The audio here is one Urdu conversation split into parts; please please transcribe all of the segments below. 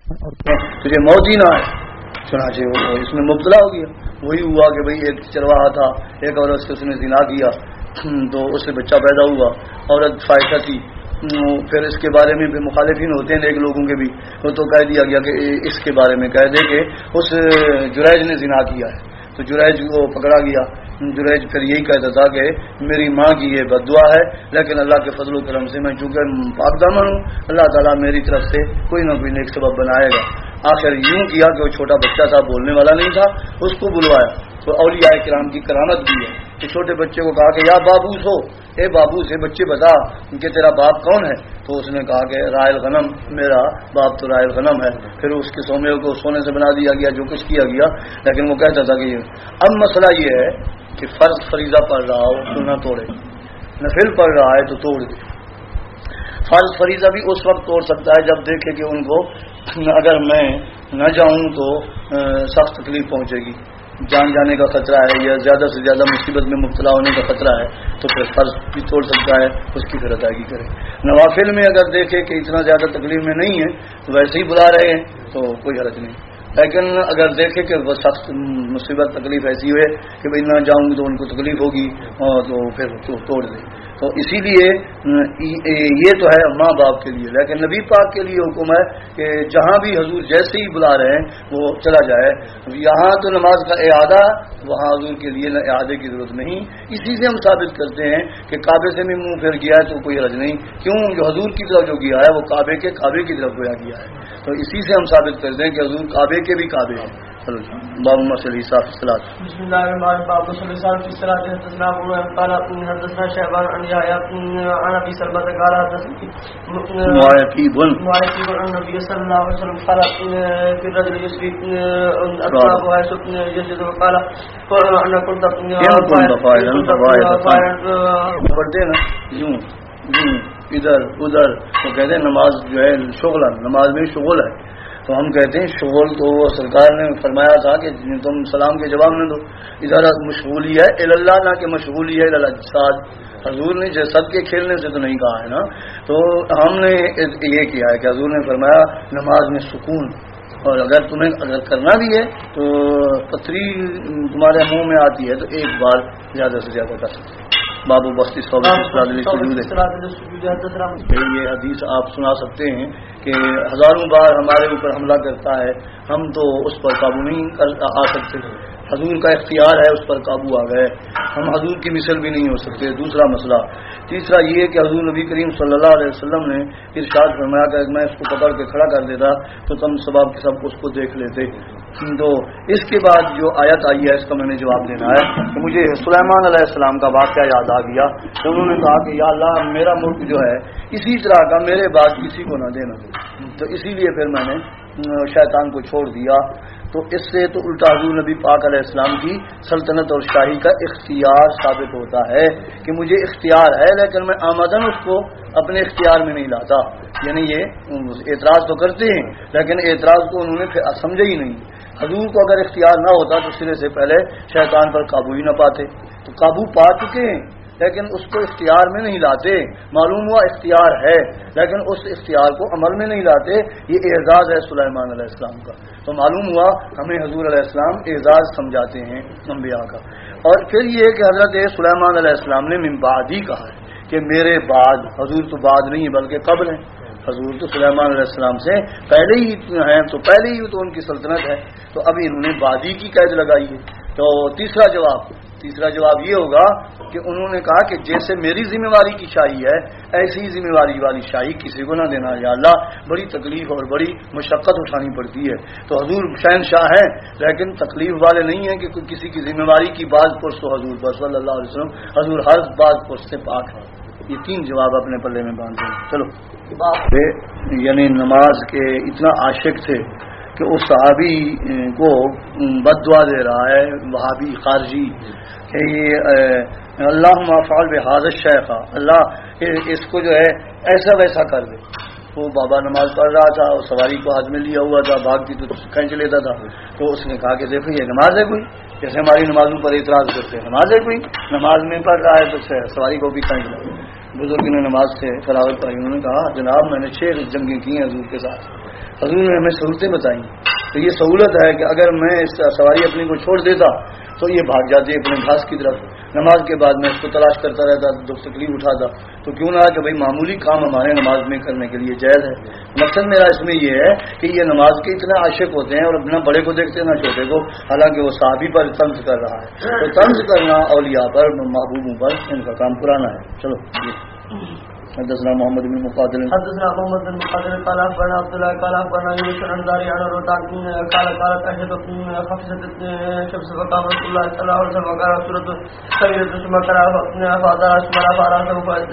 تجھے موت ہی نہ آئے. چنانچہ وہ اس میں مبتلا ہو گیا. وہی ہوا کہ بھئی ایک چرواہا تھا, ایک عورت سے اس نے زنا کیا تو اس سے بچہ پیدا ہوا, عورت فائشہ تھی. پھر اس کے بارے میں بھی مخالفین ہوتے ہیں ایک لوگوں کے بھی, تو کہہ دیا گیا کہ اس کے بارے میں کہہ دے کہ اس جریج نے زنا کیا ہے. تو جریج کو پکڑا گیا. جریج پھر یہی کہتا تھا کہ میری ماں کی یہ بد دعا ہے, لیکن اللہ کے فضل و کرم سے میں چونکہ پاک دامن ہوں, اللہ تعالیٰ میری طرف سے کوئی نہ کوئی نیک سبب بنائے گا. آخر یوں کیا کہ وہ چھوٹا بچہ تھا, بولنے والا نہیں تھا, اس کو بلوایا. تو اولیاء کرام کی کرامت بھی ہے کہ چھوٹے بچے کو کہا کہ یا بابوس ہو, اے بابو سے بچے بتا کہ تیرا باپ کون ہے. تو اس نے کہا کہ رائل غنم, میرا باپ تو رائل غنم ہے. پھر اس کے سونے کو سونے سے بنا دیا گیا, جو کچھ کیا گیا, لیکن وہ کہتا تھا کہ اب مسئلہ یہ ہے کہ فرض فریضہ پڑھ رہا ہو تو نہ توڑے, نفل پڑھ رہا ہے تو توڑ دے. فرض فریضہ بھی اس وقت توڑ سکتا ہے جب دیکھے کہ ان کو اگر میں نہ جاؤں تو سخت تکلیف پہنچے گی, جان جانے کا خطرہ ہے یا زیادہ سے زیادہ مصیبت میں مبتلا ہونے کا خطرہ ہے, تو پھر فرض بھی توڑ سکتا ہے, اس کی پھر ادائیگی کرے. نوافل میں اگر دیکھے کہ اتنا زیادہ تکلیف میں نہیں ہے تو ویسے ہی بلا رہے ہیں تو کوئی حرج نہیں, لیکن اگر دیکھے کہ وہ سخت مصیبت تکلیف ایسی ہوئے کہ بھائی نہ جاؤں گی تو ان کو تکلیف ہوگی, تو پھر توڑ دے. تو اسی لیے یہ تو ہے ماں باپ کے لیے, لیکن نبی پاک کے لیے حکم ہے کہ جہاں بھی حضور جیسے ہی بلا رہے ہیں وہ چلا جائے. یہاں تو نماز کا اعادہ, وہاں حضور کے لیے اعادے کی ضرورت نہیں. اسی سے ہم ثابت کرتے ہیں کہ کعبے سے بھی منہ پھیر گیا ہے تو کوئی حرج نہیں. کیوں, جو حضور کی طرف جو گیا ہے وہ کعبے کی طرف گیا ہے. تو اسی سے ہم ثابت کرتے ہیں کہ حضور کعبے کے بھی کعبے ہیں. باب مسئلہ صاحب الصلاۃ. بسم اللہ الرحمن الرحیم. باب مسئلہ صاحب الصلاۃ. حدثنا ابو قال حدثنا شعبان عن يحيى عن ابي سلمة قال حدثني معاقب عن النبي صلى الله عليه وسلم قال في الرجل يسري اصحابه حيث يجد قال انا كنت پڑھتے نا یوں ادھر ادھر, تو کہتے ہیں نماز جو ہے شغل, نماز میں شغل ہے. تو ہم کہتے ہیں شغل تو سرکار نے فرمایا تھا کہ تم سلام کے جواب نہ دو. ادھر مشغولی ہے اللہ, نہ کہ مشغولی ہے الاجساد. حضور نے جسد کے کھیلنے سے تو نہیں کہا ہے نا. تو ہم نے یہ کیا ہے کہ حضور نے فرمایا نماز میں سکون, اور اگر تمہیں کرنا بھی ہے تو پتھری تمہارے منہ میں آتی ہے تو ایک بار زیادہ سے زیادہ کر سکتے. بابو بستی یہ حدیث آپ سنا سکتے ہیں کہ ہزاروں بار ہمارے اوپر حملہ کرتا ہے, ہم تو اس پر قابو نہیں آ سکتے. حضور کا اختیار ہے, اس پر قابو آ گئے. ہم حضور کی مثل بھی نہیں ہو سکتے. دوسرا مسئلہ. تیسرا یہ کہ حضور نبی کریم صلی اللہ علیہ وسلم نے ارشاد فرمایا کہ میں اس کو پکڑ کے کھڑا کر دیتا تو تم سباب کے سب اس کو دیکھ لیتے. تو اس کے بعد جو آیت آئی ہے اس کا میں نے جواب دینا ہے کہ مجھے سلیمان علیہ السلام کا واقعہ یاد آ گیا کہ انہوں نے کہا کہ یا اللہ میرا ملک جو ہے اسی طرح کا میرے بعد کسی کو نہ دینا. تو اسی لیے پھر میں نے شیطان کو چھوڑ دیا. تو اس سے تو الٹا حضور نبی پاک علیہ السلام کی سلطنت اور شاہی کا اختیار ثابت ہوتا ہے کہ مجھے اختیار ہے, لیکن میں آمدن اس کو اپنے اختیار میں نہیں لاتا. یعنی یہ اعتراض تو کرتے ہیں لیکن اعتراض کو انہوں نے سمجھا ہی نہیں. حضور کو اگر اختیار نہ ہوتا تو سرے سے پہلے شیطان پر قابو ہی نہ پاتے. تو قابو پا چکے ہیں لیکن اس کو اختیار میں نہیں لاتے. معلوم ہوا اختیار ہے لیکن اس اختیار کو عمل میں نہیں لاتے. یہ اعزاز ہے سلیمان علیہ السلام کا. تو معلوم ہوا ہمیں حضور علیہ السلام اعزاز سمجھاتے ہیں انبیاء کا. اور پھر یہ کہ حضرت سلیمان علیہ السلام نے من بعدی کہا ہے کہ میرے بعد. حضور تو بعد نہیں ہے بلکہ قبل ہیں. حضور تو سلیمان علیہ السلام سے پہلے ہی ہیں, تو پہلے ہی تو ان کی سلطنت ہے. تو ابھی انہوں نے بعدی کی قید لگائی ہے. تو تیسرا جواب یہ ہوگا کہ انہوں نے کہا کہ جیسے میری ذمہ داری کی شاہی ہے ایسی ہی ذمہ داری والی شاہی کسی کو نہ دینا. یا اللہ بڑی تکلیف اور بڑی مشقت اٹھانی پڑتی ہے. تو حضور شہنشاہ ہیں لیکن تکلیف والے نہیں ہیں کہ کوئی کسی کی ذمہ داری کی باز پرس تو حضور پر صلی اللہ علیہ وسلم. حضور ہر باز پرس سے پاک ہے. یہ 3 جواب اپنے پلے میں باندھتے ہیں. چلو یعنی نماز کے اتنا عاشق تھے کہ اس صحابی کو بد دعا دے رہا ہے وہابی خارجی کہ یہ اللہم افعل بہذا الشیخ, اللہ اس کو جو ہے ایسا ویسا کر دے. وہ بابا نماز پڑھ رہا تھا اور سواری کو ہاتھ میں لیا ہوا تھا, بھاگتی تو کھینچ لیتا تھا. تو اس نے کہا کہ دیکھو یہ نماز ہے کوئی, جیسے ہماری نمازوں پر اعتراض کرتے ہیں, نماز ہے کوئی, نماز میں پڑھ رہا ہے تو سواری کو بھی کھینچ لے. بزرگ نے نماز سے فراغت پائی. انہوں نے کہا جناب میں نے 6 جنگیں کی ہیں حضور کے ساتھ. حضور نے ہمیں سہولتیں بتائیں. تو یہ سہولت ہے کہ اگر میں اس سواری اپنی کو چھوڑ دیتا تو یہ بھاگ جاتی اپنے گھاس کی طرف. نماز کے بعد میں اس کو تلاش کرتا رہتا, دکھ تکلیف اٹھاتا. تو کیوں نہ کہ بھائی معمولی کام ہمارے نماز میں کرنے کے لیے جائز ہے. مقصد میرا اس میں یہ ہے کہ یہ نماز کے اتنے عاشق ہوتے ہیں اور اپنا بڑے کو دیکھتے ہیں نہ چھوٹے کو, حالانکہ وہ صحابی پر طنز کر رہا ہے. تو طنز کرنا اولیاء پر, محبوبوں پر, ان کا کام پرانا ہے. چلو حدثنا محمد بن مقاتل حدثنا محمد بن مقاتل قال اخبرنا عبد الله قال اخبرنا يونس بن داري عن روتان قال قالت اشهد خفصت شمس فقام رسول الله صلى الله عليه وسلم وقال سوره سوره ثم قرأ فاذا اسمع فاراه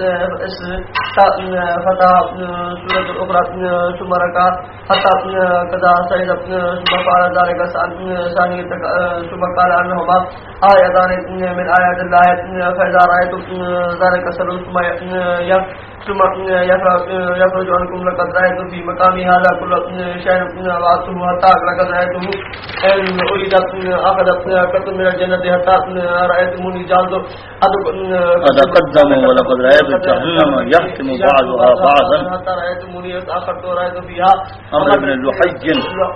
فتح سوره الاخرى ثم ركع حتى قضى سعيد ثم قال ذلك ثاني ثم قال انهما آيتان من آيات الله فإذا رأيتم ذلك سلوا ثم يخرج عنكم لقد رأيتم في مقام هذا كل شيء وأتم حتى لقد رأيتم أن أريدت أخذت قطر من الجنة حتى رأيتموني جعلت أتقدم ولقد رأيت جهنم يحكم بعضها بعضا حتى رأيتموني أخذت ورأيت فيها أمر بن لحي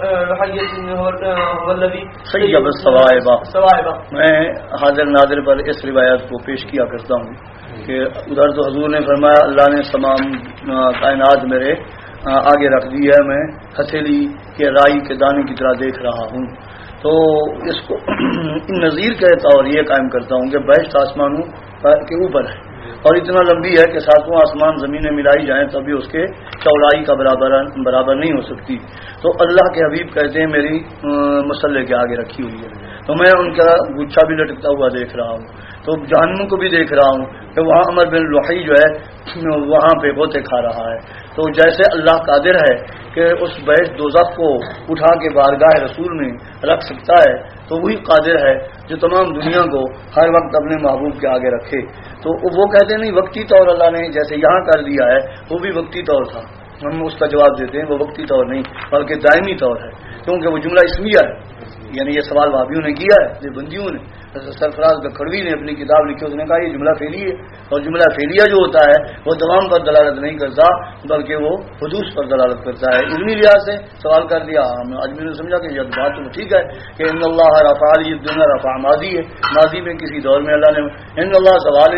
هو الذي سيب الصوائب. میں حاضر نادر پر اس روایت کو پیش کیا کرتا ہوں کہ ادھر تو حضور نے فرمایا اللہ نے تمام کائنات میرے آگے رکھ دی ہے, میں ہتھیلی کے رائی کے دانے کی طرح دیکھ رہا ہوں. تو اس کو نظیر کہتا اور یہ قائم کرتا ہوں کہ بہشت آسمانوں کے اوپر ہے اور اتنا لمبی ہے کہ 7واں آسمان زمینیں ملائی جائیں تبھی اس کے چوڑائی کا برابر نہیں ہو سکتی. تو اللہ کے حبیب کہتے ہیں میری مسلح کے آگے رکھی ہوئی ہے. تو میں ان کا گچھا بھی لٹکتا ہوا دیکھ رہا ہوں. تو جہنم کو بھی دیکھ رہا ہوں کہ وہاں عمر بن لحی جو ہے وہاں پہ غوطے کھا رہا ہے. تو جیسے اللہ قادر ہے کہ اس بحث دوزخ کو اٹھا کے بارگاہ رسول میں رکھ سکتا ہے, تو وہی قادر ہے جو تمام دنیا کو ہر وقت اپنے محبوب کے آگے رکھے. تو وہ کہتے نہیں وقتی طور اللہ نے جیسے یہاں کر دیا ہے وہ بھی وقتی طور تھا, ہم اس کا جواب دیتے ہیں وہ وقتی طور نہیں بلکہ دائمی طور ہے, کیونکہ وہ جملہ اسمیہ ہے. یعنی یہ سوال وہابیوں نے کیا ہے, یہ بندیوں نے. سرفراز کھڑوی نے اپنی کتاب لکھی, اس نے کہا یہ جملہ فعلی ہے, اور جملہ فعلیہ جو ہوتا ہے وہ دوام پر دلالت نہیں کرتا بلکہ وہ حدوث پر دلالت کرتا ہے. علمی لحاظ سے سوال کر دیا, آدمی نے سمجھا کہ یہ بات تو ٹھیک ہے کہ ان اللہ رفع الدنیا رفع ماضی ہے, ماضی میں کسی دور میں اللہ نے ان اللہ زوال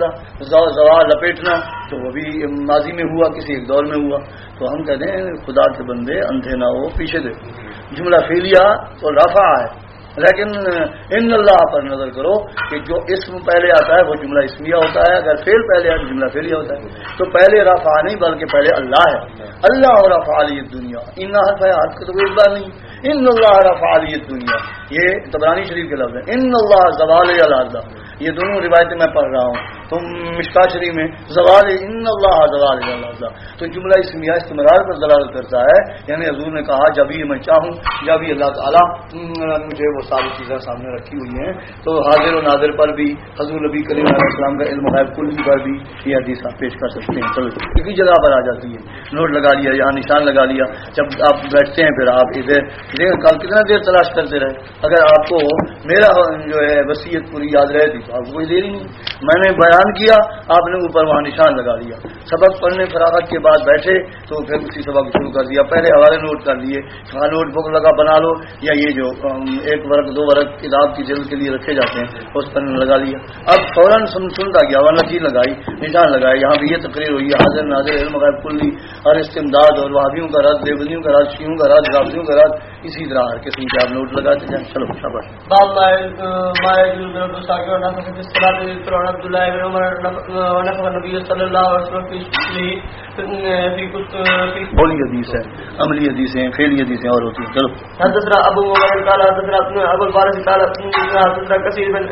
زوال لپیٹنا تو وہ بھی ماضی میں ہوا, کسی ایک دور میں ہوا. تو ہم کہتے ہیں خدا کے بندے اندھے نہ ہو پیچھے دے. جملہ فعلیہ تو رفع ہے, لیکن ان اللہ پر نظر کرو کہ جو اسم پہلے آتا ہے وہ جملہ اسمیہ ہوتا ہے, اگر فعل پہلے آئے تو جملہ فعلیہ ہوتا ہے. تو پہلے رفع نہیں بلکہ پہلے اللہ ہے. اللہ رفع علی الدنیا, ان حرف ہے حرف کا تو کوئی اعتبار نہیں. ان اللہ رفع علی الدنیا یہ طبرانی شریف کے لفظ ہے. ان اللہ زوال الارض, یہ دونوں روایتیں میں پڑھ رہا ہوں. تو مشکا شریف میں زوال ان اللہ زوال الارض, تو جملہ اسمیہ استمرار پر دلالت کرتا ہے. یعنی حضور نے کہا جب ہی میں چاہوں جب ہی اللہ تعالیٰ مجھے وہ ساری چیزیں سامنے رکھی ہوئی ہیں. تو حاضر و ناظر پر بھی حضور نبی کریم علیہ السلام کا علم غیب کلی پر بھی یہ حدیث آپ پیش کر سکتے ہیں. چلو ایک ہی جگہ پر آ جاتی ہے, نوٹ لگا لیا, یہاں نشان لگا لیا. جب آپ بیٹھتے ہیں پھر آپ ادھر کل کتنا دیر تلاش کرتے رہے. اگر آپ کو میرا جو ہے وصیت پوری یاد رہتی تو آپ کو کوئی دیر ہی نہیں. میں نے بیان کیا, آپ نے اوپر وہاں نشان لگا لیا. سبق پڑھنے فراغت کے بعد بیٹھے تو پھر اسی سبق شروع کر دیا. پہلے حوالے نوٹ کر لیے, وہاں نوٹ بک لگا بنا لو, یا یہ جو 1 ورق 2 ورق کتاب کی جلد کے لیے رکھے جاتے ہیں اس پر لگا لیا. اب فوراً سنتا گیا, ورنہ چیز لگائی, نشان لگائے. یہاں بھی یہ تقریر ہوئی ہے حاضر ناظر علم غیب کلی اور استمداد اور وہابیوں کا رد, دیوبندیوں کا رد, شیعوں کا رد, رافضیوں کا رد, اسی طرح ہر قسم کے آپ نوٹ لگاتے جائیں. چلو شاباش. بولی حدیث ہے, عملی حدیثیں, فعلی حدیثیں اور ہوتی ہیں. چلو حدثنا ابو معمر قال حدثنا ابو الفارس قال حدثنا كثير بن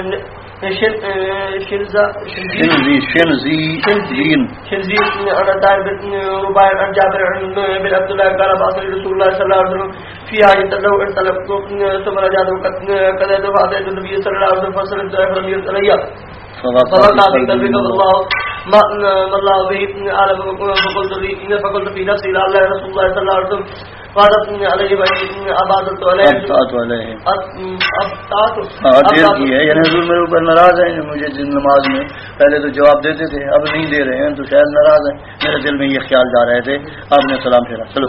شنزي عن دار بن رباع عن جابر بن عبد الله قال بعث رسول الله صلى الله عليه وسلم في حاجة له ان طلبت ثم رجعت كذا دفعت النبي صلى الله عليه وسلم فسلمت فلم يرد علي فوقع في قلبك الله ما الله به عالم فقلت في نفسي لعل رسول الله صلى الله عليه وسلم وعدتني عليه بأن عبادت علیہ دیر کی ہے، یعنی حضور میرے اوپر ناراض ہیں، مجھے جن نماز میں پہلے تو جواب دیتے تھے اب نہیں دے رہے ہیں تو شاید ناراض ہیں، میرے دل میں یہ خیال جا رہے تھے، آپ نے سلام پھیرا چلو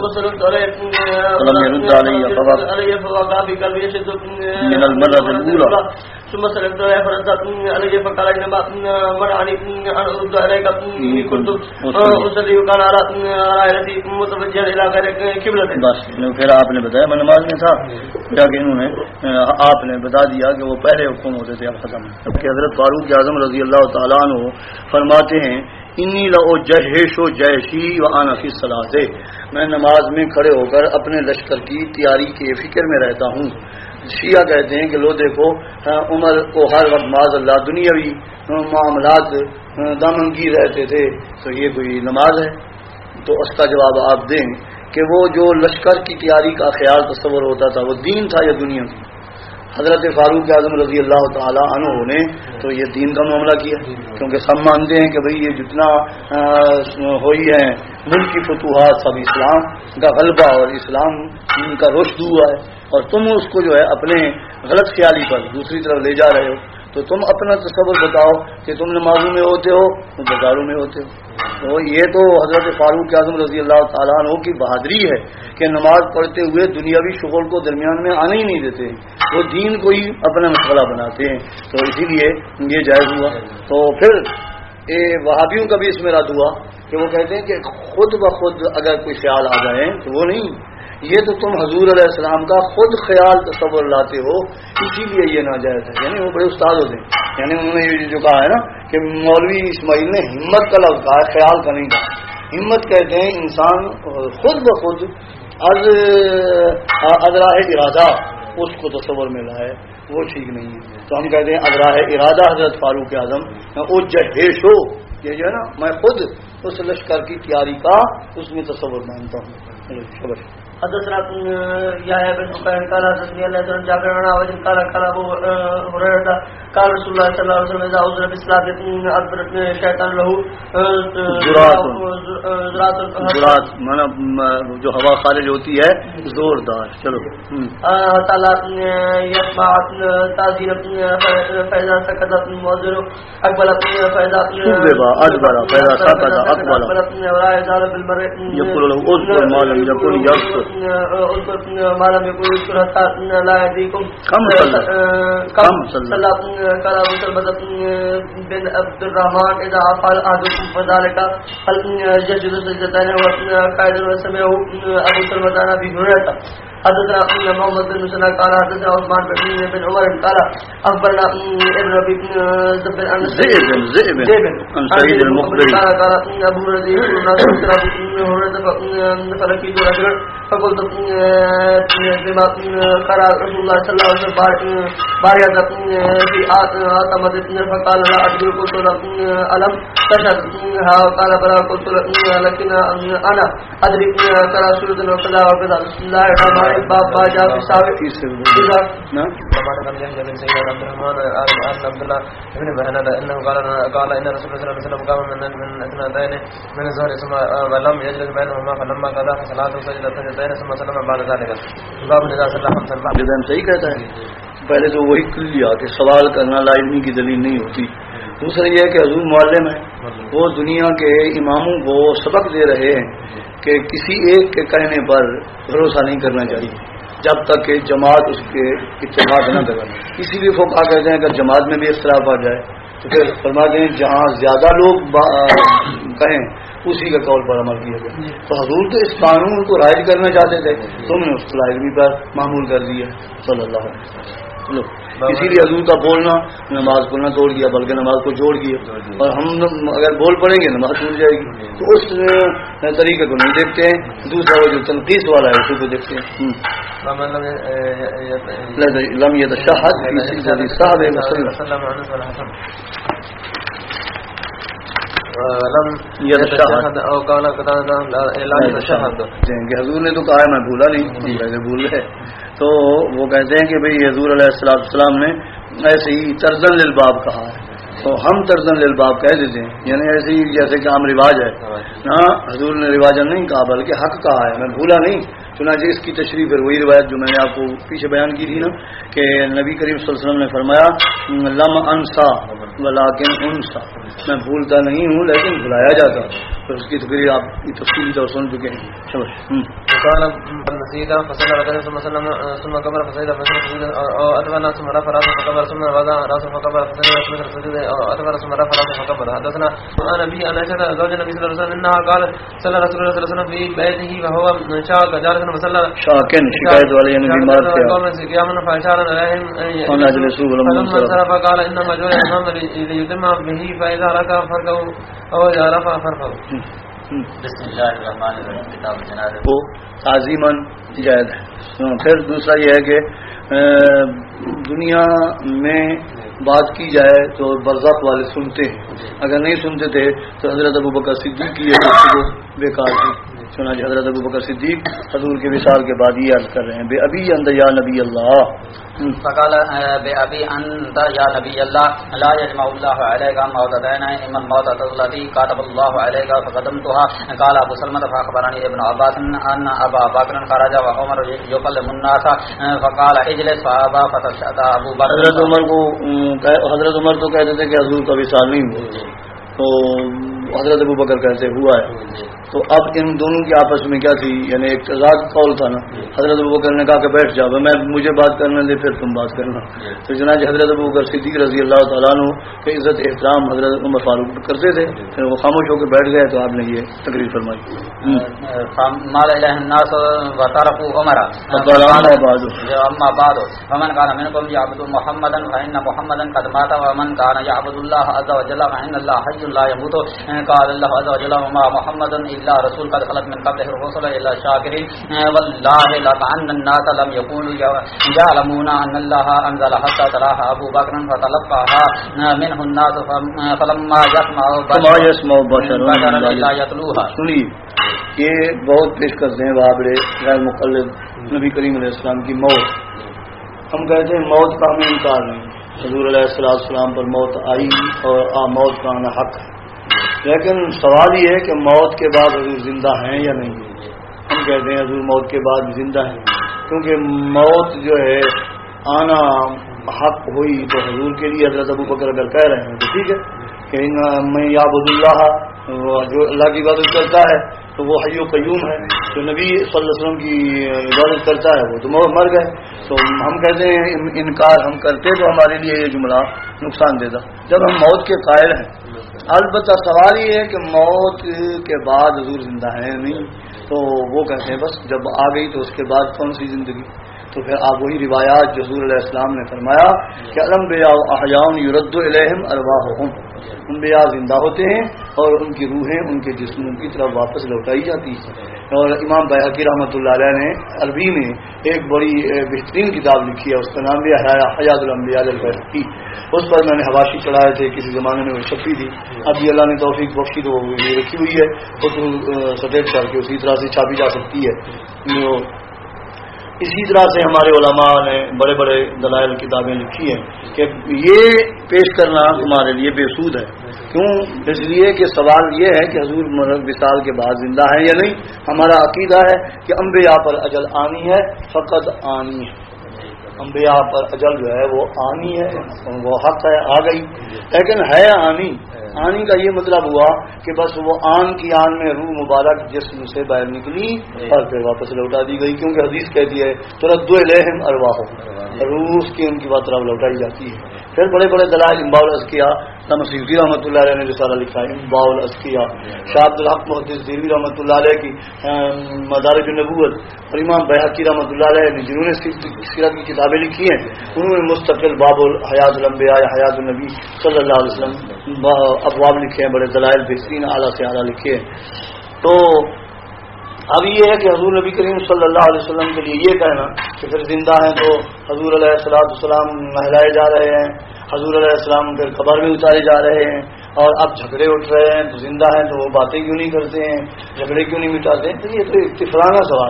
من المرة الأولى ثم سلمت عليه فرزقني عليه فقال انما منعني ان ارد عليك كنت اصلي وكان على رايتي متوجها الى غير قبلة. بس پھر آپ نے بتایا میں نماز میں تھا، کیا کہ انہوں نے آپ نے بتا دیا کہ وہ پہلے حکم ہوتے تھے اب ختم. کہ حضرت فاروق اعظم رضی اللہ تعالیٰ عنہ فرماتے ہیں انی لأجہش جیشی وانا فی الصلاۃ، میں نماز میں کھڑے ہو کر اپنے لشکر کی تیاری کے فکر میں رہتا ہوں. شیعہ کہتے ہیں کہ لو دیکھو عمر کو ہر وقت معاذ اللہ دنیاوی معاملات دامنگیر رہتے تھے تو یہ کوئی نماز ہے؟ تو اس کا جواب آپ دیں کہ وہ جو لشکر کی تیاری کا خیال تصور ہوتا تھا وہ دین تھا یا دنیا تھی؟ حضرت فاروق اعظم رضی اللہ تعالی عنہ نے تو یہ دین کا معاملہ کیا، کیونکہ سب مانتے ہیں کہ بھئی یہ جتنا ہوئی ہے ملک کی فتوحات سب اسلام کا غلبہ اور اسلام کا رشد ہوا ہے، اور تم اس کو جو ہے اپنے غلط خیالی پر دوسری طرف لے جا رہے ہو. تو تم اپنا تصور بتاؤ کہ تم نمازوں میں ہوتے ہو تو بازاروں میں ہوتے ہو. تو یہ تو حضرت فاروق اعظم رضی اللہ تعالیٰ عنہ کی بہادری ہے کہ نماز پڑھتے ہوئے دنیاوی شغل کو درمیان میں آنے ہی نہیں دیتے ہیں، وہ دین کو ہی اپنا مسئلہ بناتے ہیں. تو اسی لیے یہ جائز ہوا. تو پھر وہابیوں کا بھی اس میں رد ہوا کہ وہ کہتے ہیں کہ خود بخود اگر کوئی خیال آ جائے تو وہ نہیں، یہ تو تم حضور علیہ السلام کا خود خیال تصور لاتے ہو اسی لیے یہ ناجائز ہے. یعنی وہ بڑے استاد ہوتے ہیں، یعنی انہوں نے یہ جو کہا ہے نا کہ مولوی اسماعیل نے ہمت کا لفظ کہا ہے، خیال کا نہیں کہا. ہمت کہتے ہیں انسان خود بخود ازراہ ارادہ اس کو تصور میں لائے، وہ ٹھیک نہیں ہے. تو ہم کہتے ہیں ازراہ ارادہ حضرت فاروق اعظم او جہیشو، یہ جو ہے نا میں خود اس لشکر کی تیاری کا اس میں تصور مانتا ہوں. حدثنا يحيى بن حبان قال حدثني الله بن جابر بن عوف قال قال ابو هريره قال رسول الله صلى الله عليه وسلم اذا عذر بالصلاه اذبر الشيطان له جرات مانا جو ہوا خارج ہوتی ہے زوردار. چلو تعالی يسمع تعذير فاذا سكت المؤذن اقبل فاذا ادبر فاذا سكت اقبل ولا يزال بالمرء يقول له اذكر ما لم يكن يذكر ما لم يكن يذكر حتى لا يدريكم كم صلى قال ابو سلمة بن عبد الرحمن اذا قال احدكم فذلك هل يسجد سجدتين وقائد وسمعه ابو سلمة عن ابي هريرة. حدثنا محمد بن مسلم قال حدثنا عثمان بن عمر قال اخبرنا ابن ربي بن زبير عن زئب عن سعيد المخبري قال ابو رضي الله عنه فلقيت رجلا فقلت بما قرأ رسول الله صلى الله عليه وسلم بارية في آتمة فقال لا أدري قلت ألم تشهدها قال بلى قلت لكن أنا أدري قرأ سورة وكذا وكذا. بسم الله الرحمن الرحيم. باب ما جاء في السابق نعم عن يحيى بن سعيد عبد الرحمن عبد الله بن بهنان انه قال ان رسول الله صلى الله عليه وسلم قام من اثنتين من الظهر ثم لم يجلس بينهما فلما قضى صلاته سجد سجدتين ثم سلم بعد ذلك. باب اذا صلى خمسا بعد. صحیح کہتا ہے. پہلے تو وہی کلیہ کہ سوال کرنا لازمی کی دلیل نہیں ہوتی. دوسرا یہ کہ حضور معلم ہے، وہ دنیا کے اماموں کو سبق دے رہے ہیں کہ کسی ایک کے کہنے پر بھروسہ نہیں کرنا چاہیے جب تک کہ جماعت اس کے اتفاق نہ کرے. اسی لیے فقہا کہتے ہیں اگر جماعت میں بھی اختلاف آ جائے تو پھر فرماتے ہیں جہاں زیادہ لوگ کہیں اسی کا قول پر عمل کیا جائے. تو حضور تو اس قانون کو رائج کرنا چاہتے تھے، تم نے اس کو لازمی پر معمول کر دیا صلی اللہ علیہ وسلم. اسی لیے حضور کا بولنا نماز کو نہ توڑ گیا بلکہ نماز کو جوڑ گیا، اور ہم اگر بول پڑیں گے نماز ٹوٹ جائے گی. تو اس طریقے کو نہیں دیکھتے ہیں. دوسرا وہ جو تنقیص والا ہے اسی کو دیکھتے ہیں. لم يتشهد في سجدة السهو لم يتشهد او قال لا يتشهد. حضور نے تو کہا ہے میں بھولا نہیں، ویسے بھول گئے. تو وہ کہتے ہیں کہ بھئی حضور علیہ السلام نے ایسے ہی ترزن للباب کہا ہے، تو ہم ترزن للباب کہہ دیتے ہیں، یعنی ایسے ہی جیسے کہ عام رواج ہے. ہاں حضور نے رواجن نہیں کہا بلکہ حق کہا ہے، میں بھولا نہیں چنانچہ اس کی تشریح پھر وہی روایت جو میں نے آپ کو پیچھے بیان کی تھی نا کہ نبی کریم صلی اللہ علیہ وسلم نے فرمایا لم انسا ولکن انسا، میں بھولتا نہیں ہوں لیکن بھلایا جاتا ہوں. تو اس کی تقریر آپ تفصیلی طور سن چکے ہیں. قال نسيدا فصلى ركعتين ثم سلم ثم كبر فسجد فسجد أتبع الناس ثم رفع رأسه فكبر ثم وضع رأسه فكبر فسجد أتبع ثم رفع رأسه فكبر. حدثنا عن أبي أن عائشة زوج النبي صلى الله عليه وسلم إنها قالت صلى رسول الله صلى الله عليه وسلم في بيته وهو شاك جالسا وصلى شاكن شکایت والے یعنی بیمار تھے قوم فأشار عليهم فلما انصرف قال إنما جعل الإمام ليتم به فإذا ركع فركعوا أو إذا رفع فارفعوا. بسم اللہ الرحمن الرحیم. کتاب جنازہ وہ عظیماً جائز ہے. پھر دوسرا یہ ہے کہ دنیا میں بات کی جائے تو برزخ والے سنتے ہیں، اگر نہیں سنتے تھے تو حضرت ابوبکر صدیق کی یہ گفتگو بیکار تھی. چنانچہ حضرت ابوبکر صدیق حضور کے وصال کے بعد یہ عرض کر رہے ہیں بے ابی انت یا نبی اللہ. فقال بے ابی انت یا نبی اللہ لا يجمع الله عليك موتتين اما الموتة التي كتب الله عليك فقدمتها. قال ابو سلمة فاخبرني ابن عباس ان ابا بکر خرج وعمر يكلم الناس فقال اجلس فابى فتشهد ابو بکر. حضرت عمر تو کہتے تھے کہ حضور کا وصال نہیں ہوا، تو حضرت ابو بکر کہتے ہوا ہے. تو اب ان دونوں کی آپس میں کیا تھی، یعنی ایک تضاد قول تھا نا. حضرت ابو بکر نے کہا کہ بیٹھ جاؤ، میں مجھے بات کرنے دے پھر تم بات کرنا. تو چنانچہ حضرت ابو بکر صدیق رضی اللہ تعالیٰ عنہ کے عزت احترام حضرت عمر فاروق کرتے تھے، پھر وہ خاموش ہو کے بیٹھ گئے تو آپ نے یہ تقریر فرمائی. مال الہ الناس وتركوا عمر اما بعد فمن كان منكم يعبد محمدا فان محمدا قد مات ومن كان يعبد الله عز وجل فان الله حي لا يموت. قال الله عز وجل وما محمد الا رسول قد خلت من قبله الرسل الا شاكرين والله لكأن الناس لم يكونوا يعلمون ان الله انزل حتى تلاها ابو بكر فتلقاها منه الناس فلما يسمع بشر لا يتلوها. سنیے یہ بہت پیش کرتے ہیں بابڑے غیر مقلد نبی کریم علیہ السلام کی موت. ہم کہتے ہیں موت کا ہمیں انکار نہیں، حضور علیہ السلام پر موت آئی اور موت کا آنا حق ہے، لیکن سوال یہ ہے کہ موت کے بعد حضور زندہ ہیں یا نہیں. ہم کہتے ہیں حضور موت کے بعد زندہ ہیں، کیونکہ موت جو ہے آنا حق ہوئی تو حضور کے لیے حضرت ابو بکر اگر کہہ رہے ہیں تو ٹھیک ہے کہ میں یعبد اللہ، جو اللہ کی عبادت کرتا ہے تو وہ حی و قیوم ہے، جو نبی صلی اللہ علیہ وسلم کی عبادت کرتا ہے وہ تو مر گئے. تو ہم کہتے ہیں انکار ہم کرتے تو ہمارے لیے یہ جملہ نقصان دیتا جب ہم موت کے قائل ہیں. البتہ سوال یہ ہے کہ موت کے بعد حضور زندہ ہیں نہیں، تو وہ کہتے ہیں بس جب آ گئی تو اس کے بعد کون سی زندگی. تو پھر آپ وہی روایات جو حضور علیہ السلام نے فرمایا کہ الانبیاء احیاء یرد الیہم ارواحہم، انبیاء زندہ ہوتے ہیں اور ان کی روحیں ان کے جسموں کی طرف واپس لوٹائی جاتی ہیں. اور امام بیہقی رحمۃ اللہ علیہ نے عربی میں ایک بڑی بہترین کتاب لکھی ہے، اس کا نام بھی حیات الانبیاء البیہقی. اس پر میں نے حواشی چڑھائے تھے، کسی زمانے میں وہ چھپی تھی، اب یہ اللہ نے توفیق بخشی تو وہ رکھی ہوئی ہے، خود سٹیٹ کر کے اسی طرح سے چھاپی جا سکتی ہے. اسی طرح سے ہمارے علماء نے بڑے بڑے دلائل کتابیں لکھی ہیں کہ یہ پیش کرنا ہمارے لیے بے سود ہے. کیوں؟ اس لیے کہ سوال یہ ہے کہ حضور وصال کے بعد زندہ ہے یا نہیں. ہمارا عقیدہ ہے کہ انبیاء پر اجل آنی ہے، فقط آنی ہے. انبیاء پر اجل جو ہے وہ آنی ہے، وہ حق ہے، آ گئی، لیکن ہے آنی. آنی کا یہ مطلب ہوا کہ بس وہ آن کی آن میں روح مبارک جسم سے باہر نکلی اور پھر واپس لوٹا دی گئی، کیونکہ حدیث کہتی ہے ترد الیہم ارواحہم، روح کی ان کی بات طرف لوٹائی جاتی ہے. پھر بڑے بڑے دلائل انباء الازکیاء سیوطی رحمۃ اللہ علیہ نے رسالہ لکھا ہے انباء الازکیاء، شاہ عبد الحق محدث دہلوی رحمۃ اللہ علیہ کی مدارج النبوت، اور امام بیہقی رحمۃ اللہ علیہ نے جنہوں نے سیرت کی کتابیں لکھی ہیں انہوں نے مستقل باب الحیات الانبیاء یا حیات النبی صلی اللہ علیہ وسلم ابواب لکھے ہیں، بڑے دلائل بہترین اعلیٰ سے اعلیٰ لکھے ہیں. تو اب یہ ہے کہ حضور نبی کریم صلی اللہ علیہ وسلم کے لیے یہ کہنا کہ پھر زندہ ہیں تو حضور علیہ السلام نہلائے جا رہے ہیں، حضور علیہ السلام پھر قبر میں اتارے جا رہے ہیں، اور اب جھگڑے اٹھ رہے ہیں تو زندہ ہیں تو وہ باتیں کیوں نہیں کرتے ہیں، جھگڑے کیوں نہیں مٹاتے ہیں. تو یہ تو اکتفرانہ سوال ہے،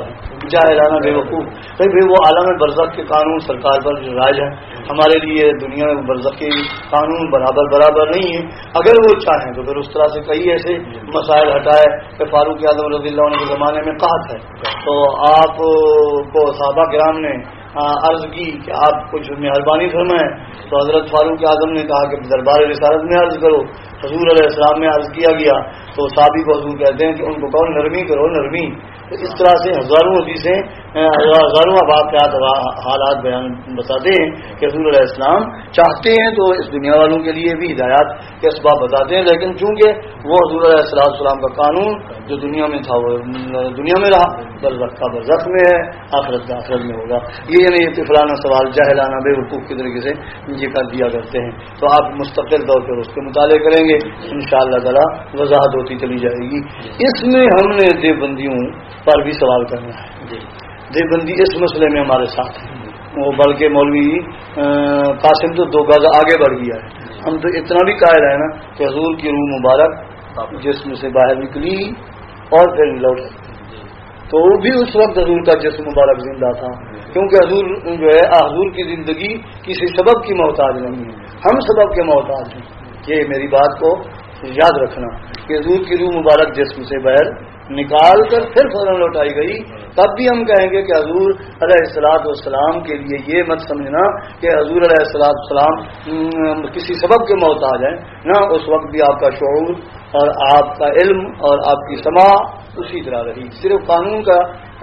جاہلانہ بے وقوف. بھائی وہ عالم برزخ کے قانون سرکار پر رائج ہے. ہمارے لیے دنیا میں برزخ کے قانون برابر نہیں ہے. اگر وہ چاہیں تو پھر اس طرح سے کئی ایسے مسائل ہٹائے کہ فاروق اعظم رضی اللہ عنہ کے زمانے میں قحط ہے تو آپ کو صحابہ کرام نے عرض کی کہ آپ کچھ مہربانی فرمائیں تو حضرت فاروق اعظم نے کہا کہ دربار رسالت میں عرض کرو. حضور علیہ السلام میں عرض کیا گیا تو صحابی کو حضور کہتے ہیں کہ ان کو کہو نرمی کرو نرمی. تو اس طرح سے ہزاروں حدیثیں ہزاروں واقعات حالات بیان بتاتے ہیں کہ حضور علیہ السلام چاہتے ہیں تو اس دنیا والوں کے لیے بھی ہدایات کے اسباب بتاتے ہیں. لیکن چونکہ وہ حضور علیہ السلام کا قانون جو دنیا میں تھا وہ دنیا میں رہا, برزخ کا برزخ میں ہے, آخرت کا آخرت میں ہوگا. یہ یعنی طفلانہ سوال جاہلانہ بے وقوف کی طریقے سے یہ کر دیا کرتے ہیں. تو آپ مستقل طور پر اس کے مطالعے کریں گے انشاءاللہ تعالی وضاحت ہوتی چلی جائے گی. اس میں ہم نے دیوبندیوں پر بھی سوال کرنا ہے. دیوبندی اس مسئلے میں ہمارے ساتھ ہیں. وہ بلکہ مولوی قاسم تو 2 گز آگے بڑھ گیا ہے. ہم تو اتنا بھی قائل ہے نا کہ حضور کی روح مبارک جسم سے باہر نکلی اور پھر لوٹ تو وہ بھی اس وقت حضور کا جسم مبارک زندہ تھا, کیونکہ حضور جو ہے حضور کی زندگی کسی سبب کی محتاج نہیں ہے, ہم سبب کے محتاج ہیں. یہ میری بات کو یاد رکھنا کہ حضور کی روح مبارک جسم سے باہر نکال کر پھر فوراً لوٹائی گئی. تب بھی ہم کہیں گے کہ حضور علیہ السلام کے لیے یہ مت سمجھنا کہ حضور علیہ السلام کسی سبب کے محتاج ہیں. نہ اس وقت بھی آپ کا شعور اور آپ کا علم اور آپ کی سماع اسی طرح رہی. صرف قانون کا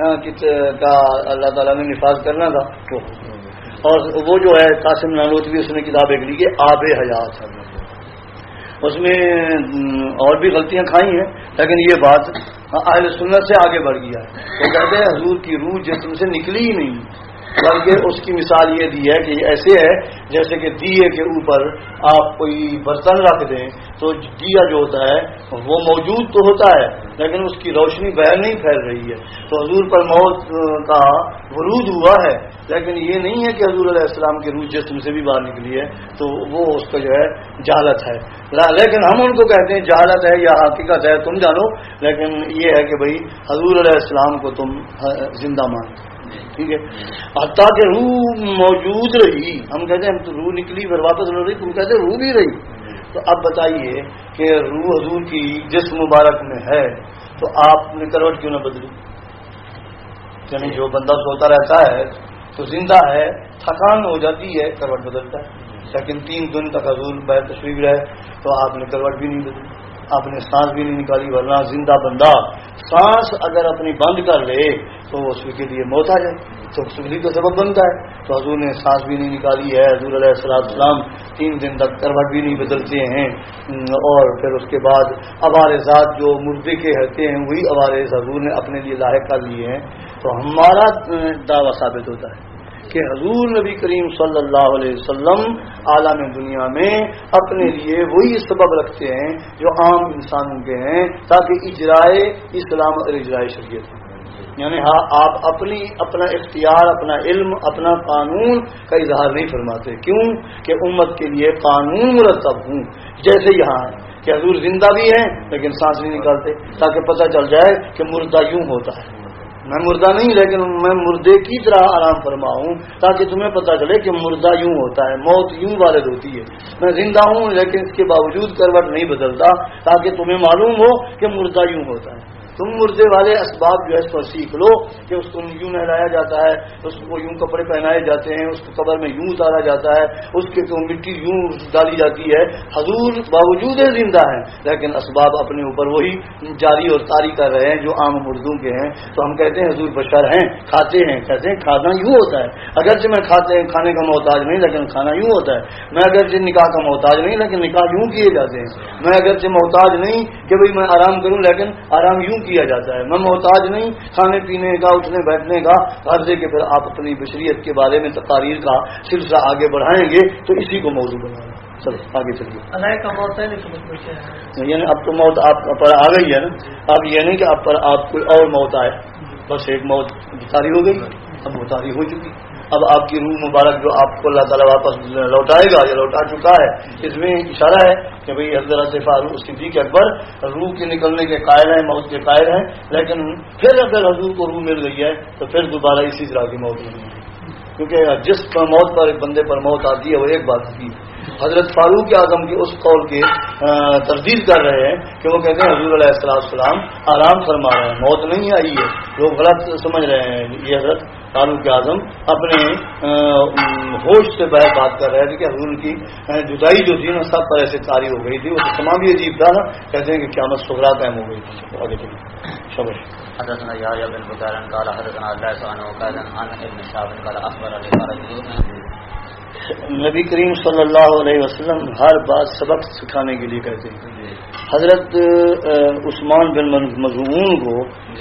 اللہ تعالیٰ نے نفاذ کرنا تھا. اور وہ جو ہے قاسم نانوتوی اس نے کتاب ایک لکھی آب حیات, اس میں اور بھی غلطیاں کھائی ہیں لیکن یہ بات اہل سنت سے آگے بڑھ گیا ہے. وہ کہتے ہیں حضور کی روح جسم سے نکلی ہی نہیں, بلکہ اس کی مثال یہ دی ہے کہ ایسے ہے جیسے کہ دیے کے اوپر آپ کوئی برتن رکھ دیں تو دیا جو ہوتا ہے وہ موجود تو ہوتا ہے لیکن اس کی روشنی باہر نہیں پھیل رہی ہے. تو حضور پر موت کا ورود ہوا ہے لیکن یہ نہیں ہے کہ حضور علیہ السلام کی روح جسم سے بھی باہر نکلی ہے, تو وہ اس کا جو ہے جہالت ہے. لیکن ہم ان کو کہتے ہیں جہالت ہے یا حقیقت ہے تم جانو, لیکن یہ ہے کہ بھائی حضور علیہ السلام کو تم زندہ مانتے. ٹھیک ہے, حتیٰ کہ روح موجود رہی. ہم کہتے ہیں ہم تو روح نکلی پھر واپس لوٹ رہی, تم کہتے روح بھی رہی. تو اب بتائیے کہ روح حضور کی جسم مبارک میں ہے تو آپ نے کروٹ کیوں نہ بدلی؟ یعنی جو بندہ سوتا رہتا ہے تو زندہ ہے, تھکان ہو جاتی ہے کروٹ بدلتا ہے, لیکن 3 دن تک حضور باہر تشریف رہے تو آپ نے کروٹ بھی نہیں بدلی, آپ نے سانس بھی نہیں نکالی. ورنہ زندہ بندہ سانس اگر اپنی بند کر لے تو اس کے لیے موت آ جائے تو سولی کا سبب بنتا ہے. تو حضور نے سانس بھی نہیں نکالی ہے. حضور علیہ السلام 3 دن تک کروٹ بھی نہیں بدلتے ہیں. اور پھر اس کے بعد عوارضات جو مردے کے ہوتے ہیں وہی عوارض حضور نے اپنے لیے لاحق کر لیے ہیں. تو ہمارا دعویٰ ثابت ہوتا ہے کہ حضور نبی کریم صلی اللہ علیہ وسلم عالم دنیا میں اپنے لیے وہی سبب رکھتے ہیں جو عام انسانوں کے ہیں تاکہ اجرائے اسلام اور اجرائے شریعت. یعنی ہاں آپ اپنا اختیار, اپنا علم, اپنا قانون کا اظہار نہیں فرماتے. کیوں کہ امت کے لیے قانون مرتب ہوں. جیسے یہاں ہے کہ حضور زندہ بھی ہیں لیکن سانس نہیں نکالتے تاکہ پتہ چل جائے کہ مردہ یوں ہوتا ہے. میں مردہ نہیں لیکن میں مردے کی طرح آرام فرما ہوں تاکہ تمہیں پتہ چلے کہ مردہ یوں ہوتا ہے, موت یوں وارد ہوتی ہے. میں زندہ ہوں لیکن اس کے باوجود کروٹ نہیں بدلتا تاکہ تمہیں معلوم ہو کہ مردہ یوں ہوتا ہے. تم مردے والے اسباب جو ہے اس پر سیکھ لو کہ اس کو یوں نہلایا جاتا ہے, اس کو یوں کپڑے پہنائے جاتے ہیں, اس کو قبر میں یوں اتارا جاتا ہے, اس کے تو مٹی یوں ڈالی جاتی ہے. حضور باوجود زندہ ہیں لیکن اسباب اپنے اوپر وہی جاری اور طاری کر رہے ہیں جو عام مردوں کے ہیں. تو ہم کہتے ہیں حضور بشر ہیں, کھاتے ہیں. کہتے ہیں کھانا یوں ہوتا ہے, اگرچہ میں کھانے کا محتاج نہیں لیکن کھانا یوں ہوتا ہے. میں اگرچہ نکاح کا محتاج نہیں لیکن نکاح یوں کیے جاتے ہیں. میں اگرچہ محتاج نہیں کہ بھئی میں آرام کروں لیکن آرام یوں کیا جاتا ہے. میں محتاج نہیں کھانے پینے کا, اٹھنے بیٹھنے کا. غرضے کے پھر آپ اپنی بشریت کے بارے میں تقاریر کا سلسلہ آگے بڑھائیں گے تو اسی کو موضوع بنائیں. چلو آگے چلیے. یعنی اب تو موت آپ پر آ گئی ہے نا. اب یہ نہیں کہ آپ پر آپ کوئی اور موت آئے, بس ایک موت بخاری ہو گئی, اب بخاری ہو چکی. اب آپ کی روح مبارک جو آپ کو اللہ تعالیٰ واپس لوٹائے گا یا لوٹا چکا ہے، اس میں اشارہ ہے کہ بھئی حضرت فاروق صدیق اکبر روح کے نکلنے کے قائل ہیں، موت کے قائل ہیں، لیکن پھر اگر حضور کو روح مل گئی ہے تو پھر دوبارہ اسی طرح کی موت نہیں ہے، کیونکہ جس پر موت پر ایک بندے پر موت آتی ہے وہ ایک بات کی حضرت فاروق اعظم کی اس قول کی تردید کر رہے ہیں کہ وہ کہتے ہیں حضور علیہ السلام آرام فرما رہے ہیں، موت نہیں آئی ہے، لوگ غلط سمجھ رہے ہیں۔ یہ حضرت فاروق اعظم اپنے ہوش سے بات کر رہے تھے کہ حضور کی جدائی جو تھی نا سب پر ایسے طاری ہو گئی تھی، وہ تمام بھی عجیب تھا نا، کہتے ہیں کہ قیامت صغریٰ قائم ہو گئی تھی۔ آگے چلیے شبر حدثنا يحيى بن بكير قال حدثنا الله عنه قال عن ابن شهاب قال اخبرني رجل نبی کریم صلی اللہ علیہ وسلم ہر بات سبق سکھانے کے لیے کہتے ہیں۔ حضرت عثمان بن مظعون کو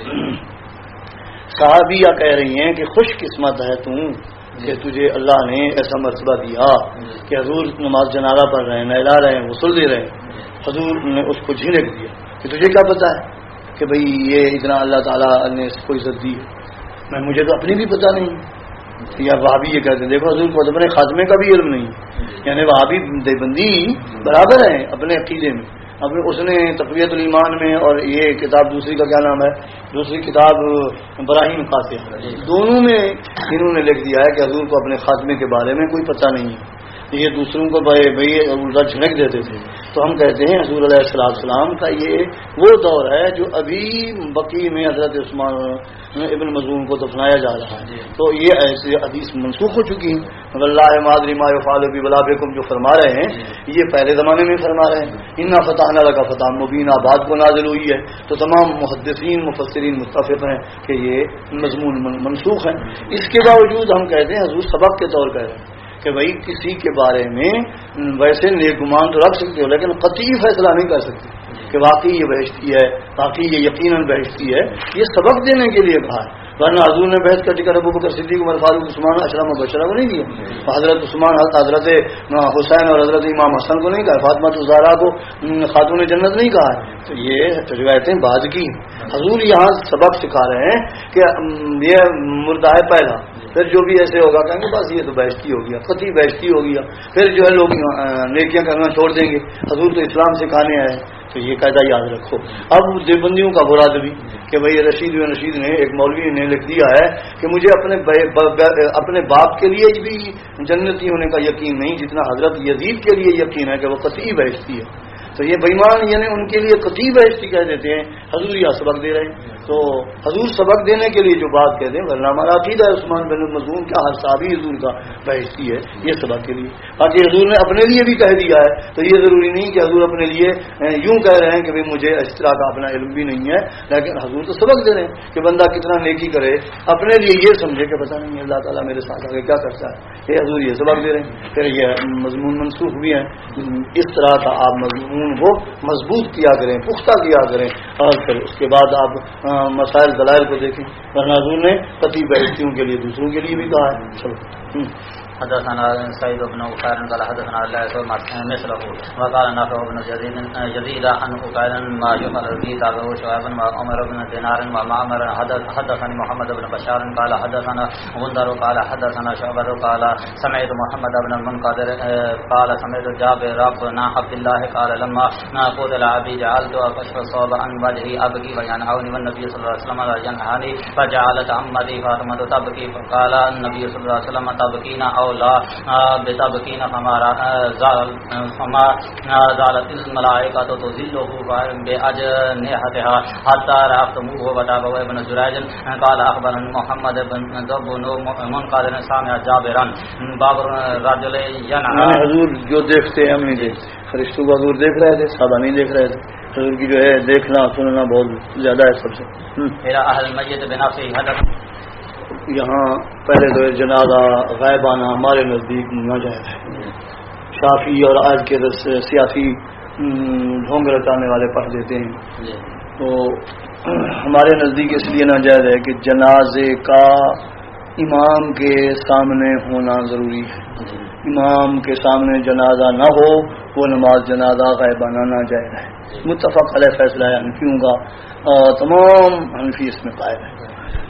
صحابیہ کہہ رہی ہیں کہ خوش قسمت ہے تم کہ تجھے اللہ نے ایسا مرتبہ دیا کہ حضور نماز جنازہ پڑھ رہے ہیں، نہلا رہے ہیں، غسل دے رہے ہیں، حضور نے اس کو جھنک دیا کہ تجھے کیا پتا ہے کہ بھئی یہ اتنا اللہ تعالیٰ نے اس کو عزت دی ہے، مجھے تو اپنی بھی پتہ نہیں۔ یا وہابی یہ کہتے ہیں دیکھو حضور کو اپنے خاتمے کا بھی علم نہیں، یعنی وہابی دیوبندی برابر ہیں اپنے عقیدے میں، اپنے اس نے تقویت الایمان میں، اور یہ کتاب دوسری کا کیا نام ہے، دوسری کتاب براہیم قاسم، دونوں میں انہوں نے لکھ دیا ہے کہ حضور کو اپنے خاتمے کے بارے میں کوئی پتہ نہیں ہے، یہ دوسروں کو بھائی الٹا جھنک دیتے تھے۔ تو ہم کہتے ہیں حضور علیہ السلام کا یہ وہ دور ہے جو ابھی بقی میں حضرت عثمان ابن مظعون کو دفنایا جا رہا ہے، تو یہ ایسے حدیث منسوخ ہو چکی ہیں۔ اللہ مادری ما یفعل ببلابکم جو فرما رہے ہیں یہ پہلے زمانے میں فرما رہے ہیں، انا فتحنا لک فتحا مبینا بعد کو نازل ہوئی ہے، تو تمام محدثین مفسرین متفق ہیں کہ یہ مضمون منسوخ ہے۔ اس کے باوجود ہم کہتے ہیں حضور سبق کے طور کہہ رہے ہیں کہ بھائی کسی کے بارے میں ویسے نیک گمان تو رکھ سکتے ہو لیکن قطعی فیصلہ نہیں کر سکتے کہ واقعی یہ بہشتی ہے، واقعی یہ یقیناً بہشتی ہے، یہ سبق دینے کے لیے کہا ہے، ورنہ حضور نے بحث کا ذکر ابو بکر صدیق عمر فاروق عثمان اشرم و بشرہ کو نہیں کیا، حضرت عثمان حضرت حسین اور حضرت امام حسن کو نہیں کہا، فاطمہ الزہرا کو خاتون جنت نہیں کہا ہے، تو یہ روایتیں بعد کی۔ حضور یہاں سبق سکھا رہے ہیں کہ یہ مردہ ہے پہلا، پھر جو بھی ایسے ہوگا کہیں گے بس یہ تو بہشتی ہو گیا، قطعی بہشتی ہو گیا، پھر جو ہے لوگ نیکیاں کرنا چھوڑ دیں گے، حضور تو اسلام سکھانے آئے، تو یہ قاعدہ یاد رکھو۔ اب دیوبندیوں کا براد بھی کہ بھئی رشید نے ایک مولوی نے لکھ دیا ہے کہ مجھے اپنے باپ کے لیے بھی جنتی ہونے کا یقین نہیں جتنا حضرت یزید کے لیے یقین ہے کہ وہ قطعی بہشتی ہے، تو یہ بےمان یعنی ان کے لیے قطعی بہشتی کہہ دیتے ہیں، حضور یہ سبق دے رہے ہیں، تو حضور سبق دینے کے لیے جو بات کہتے ہیں ورنہ ہمارا عقیدہ ہے عثمان بن مظعون کا ہر صحابی حضور کا بہشتی ہے، یہ سبق کے لیے۔ باقی حضور نے اپنے لیے بھی کہہ دیا ہے تو یہ ضروری نہیں کہ حضور اپنے لیے یوں کہہ رہے ہیں کہ بھئی مجھے اس طرح کا اپنا علم بھی نہیں ہے، لیکن حضور تو سبق دے رہے ہیں کہ بندہ کتنا نیکی کرے اپنے لیے یہ سمجھے کہ پتہ نہیں اللہ تعالیٰ میرے ساتھ آگے کیا کرتا ہے، یہ حضور یہ سبق دے رہے ہیں۔ پھر یہ مضمون منسوخ بھی ہیں، اس طرح کا آپ مضمون کو مضبوط کیا کریں، پختہ کیا کریں، اور پھر اس کے بعد آپ مسائل دلائل کو دیکھیں، ورنہ حضور نے قطعی بہشتیوں کے لیے دوسروں کے لیے بھی کہا ہے۔ چلو حدثنا سعيد بن عفان قال حدثنا الله مثله وقال نافع بن يزيد عن عقيل ما يقال في تابعه شعيب ما عمر بن دينار ومعمر حدثني محمد بن بشار قال حدثنا غندر قال حدثنا شعبة قال سمعت محمد بن المنقدر قال سمعت جابر بن عبد الله قال لما قتل أبي جعلت أكشف الصوب عن وجهي أبكي وينهوني والنبي صلى الله عليه وسلم ينهاني فجعلت عمتي فاطمة تبكي فقال النبي صلى الله عليه وسلم تبكين أو لا بتبكين فما زالت الملائكة تظله بأجنحتها حتى رأفتموه وتابعه ابن جريج قال أخبرني محمد بن منقدر سامع جابرا باب الرجل ينهى حضور جو دیکھتے ہیں ہم نہیں دیکھتے، فرشتوں کو حضور دیکھ رہے تھے، صحابہ نہیں دیکھ رہے تھے، حضور کی جو ہے دیکھنا سننا بہت زیادہ ہے سب سے۔ اہل المیت بنفسه حدث یہاں پہلے تو جنازہ غائبانہ ہمارے نزدیک ناجائز ہے، شافی اور آج کے سیاسی ڈھونگ رچانے والے پڑھ دیتے ہیں، تو ہمارے نزدیک اس لیے ناجائز ہے کہ جنازے کا امام کے سامنے ہونا ضروری ہے، امام کے سامنے جنازہ نہ ہو وہ نماز جنازہ غائبانہ ناجائز ہے، متفق علیہ فیصلہ ہے حنفیوں کا، تمام حنفی اس میں قائل ہے۔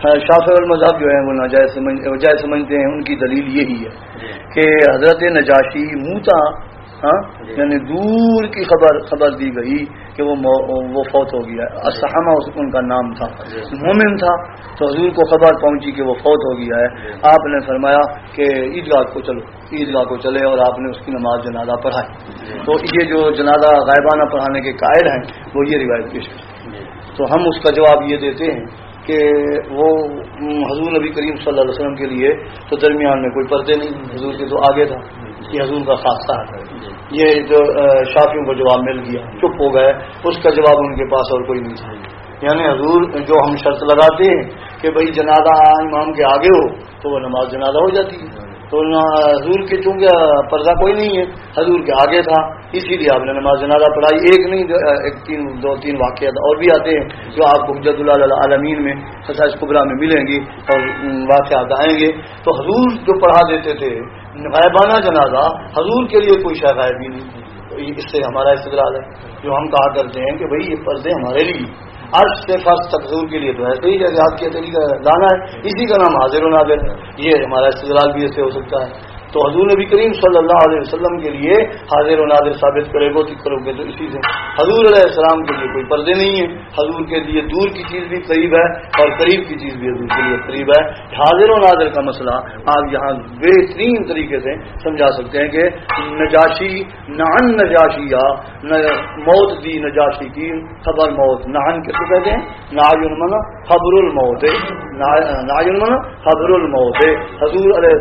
شافعی المذہب جو ہے وہ جائز سمجھتے ہیں. ان کی دلیل یہی ہے کہ حضرت نجاشی موتا یعنی دور کی خبر دی گئی کہ وہ فوت ہو گیا. الصحامہ ان کا نام تھا, مومن تھا, تو حضور کو خبر پہنچی کہ وہ فوت ہو گیا ہے. آپ نے فرمایا کہ عیدگاہ کو چلے اور آپ نے اس کی نماز جنازہ پڑھائی. تو یہ جو جنازہ غائبانہ پڑھانے کے قائل ہیں وہ یہ روایت پیش کرتے. تو ہم اس کا جواب یہ دیتے ہیں کہ وہ حضور نبی کریم صلی اللہ علیہ وسلم کے لیے تو درمیان میں کوئی پردے نہیں, حضور کے تو آگے تھا, یہ حضور کا خاصہ ہے. یہ جو شافیوں کو جواب مل گیا, چپ ہو گئے, اس کا جواب ان کے پاس اور کوئی نہیں تھا. یعنی حضور جو ہم شرط لگاتے ہیں کہ بھئی جنازہ امام کے آگے ہو تو وہ نماز جنازہ ہو جاتی ہے, تو حضور کے چونکہ پردہ کوئی نہیں ہے, حضور کے آگے تھا, اسی لیے آپ نے نماز جنازہ پڑھائی. ایک نہیں, دو تین واقعات اور بھی آتے ہیں جو آپ کو حجت اللہ العالمین میں خصائص کبریٰ میں ملیں گی اور واقعات آئیں گے. تو حضور جو پڑھا دیتے تھے غائبانہ جنازہ, حضور کے لیے کوئی شے غائب ہی نہیں. اس سے ہمارا استدلال ہے جو ہم کہا کرتے ہیں کہ بھئی یہ پردے ہمارے لیے عرش سے فرض تک حضور کے لیے تو ایسے ہی جیسے آپ کے طریقہ لانا ہے, اسی کا نام حاضر و ناظر. یہ ہمارا استدلال بھی ایسے ہو سکتا ہے. تو حضور نبی کریم صلی اللہ علیہ وسلم کے لیے حاضر و ناظر ثابت کرو گے تو اسی سے. حضور علیہ السلام کے لیے کوئی پردے نہیں ہیں, حضور کے لیے دور کی چیز بھی قریب ہے اور قریب کی چیز بھی حضور کے لیے قریب ہے. حاضر و ناظر کا مسئلہ آپ یہاں بہترین طریقے سے سمجھا سکتے ہیں کہ نجاشی نعن نجاشی یا موت دی نجاشی کی خبر موت. نعن کس کو کہتے ہیں؟ نعین من خبر الموت, نعین من خبر الموت. حضور علیہ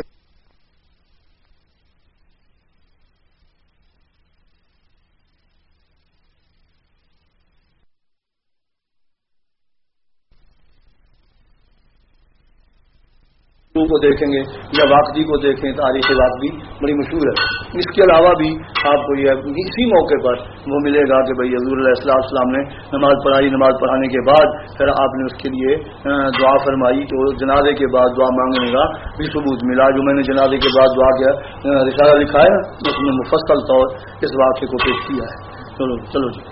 کو دیکھیں گے یا واقعی کو دیکھیں, تاریخ واقعی بڑی مشہور ہے. اس کے علاوہ بھی آپ کو یہ اسی موقع پر وہ ملے گا کہ بھئی حضور علیہ السلام نے نماز پڑھائی, نماز پڑھانے کے بعد پھر آپ نے اس کے لیے دعا فرمائی. تو جنازے کے بعد دعا مانگنے کا بھی ثبوت ملا. جو میں نے جنازے کے بعد دعا کیا رسالہ لکھا ہے اس میں مفصل طور اس واقعے کو پیش کیا ہے. چلو جی.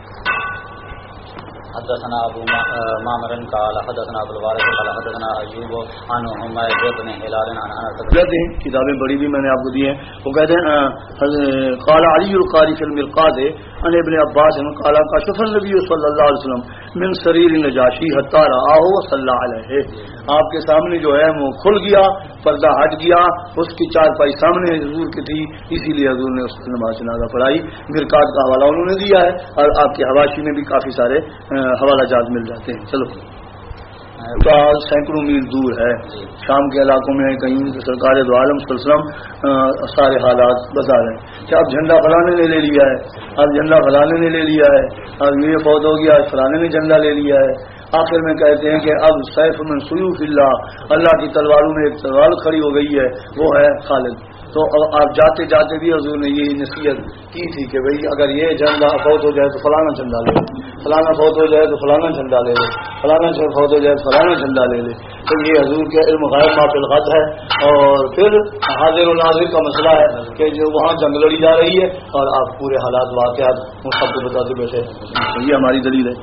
حدثنا ابو معمر قال حدثنا ابو الوارث قال حدثنا ایوب عن حمید بن ہلال عن انس. کتابیں بڑی بھی میں نے آپ کو دی ہیں. وہ کہتے ہیں قال علی القاری فی المرقاد عن ابن عباس قال کشف النبی صلی اللہ علیہ وسلم من سریر نجاشی حتی رآہ وصلی علیہ. آپ کے سامنے جو ہے وہ کھل گیا, پردہ ہٹ گیا, اس کی چارپائی سامنے حضور کی تھی, اسی لیے حضور نے اس کی نماز جنازہ پڑھائی. مرقاد کا حوالہ انہوں نے دیا ہے اور آپ کے حواشی میں بھی کافی سارے حوالہ جات مل جاتے ہیں. چلو سینکڑوں میل دور ہے, شام کے علاقوں میں کہیں سرکار دو عالم صلی اللہ علیہ وسلم سارے حالات بتا رہے ہیں کہ اب جھنڈا فلانے نے لے لیا ہے, اب جھنڈا فلانے نے لے لیا ہے, اب یہ فوت ہو گیا, فلانے نے جھنڈا لے لیا ہے. آخر میں کہتے ہیں کہ اب سیف من سیوف اللہ, اللہ کی تلواروں میں ایک تلوار کھڑی ہو گئی ہے, وہ ہے خالد. تو آپ جاتے جاتے بھی حضور نے یہی نصیحت کی تھی کہ بھئی اگر یہ جھنڈا فوت ہو جائے تو فلانا جھنڈا لے, فلانا فوت ہو جائے تو فلانا جھنڈا لے لے, فلانا فوت ہو جائے تو فلانا جھنڈا لے لے. تو یہ حضور کے علم غیب ما فی الغد ہے. اور پھر حاضر و ناظر کا مسئلہ ہے کہ جو وہاں جنگ لڑی جا رہی ہے اور آپ پورے حالات واقعات وہ سب کو بتاتے بیٹھے. یہ ہماری دلیل ہے.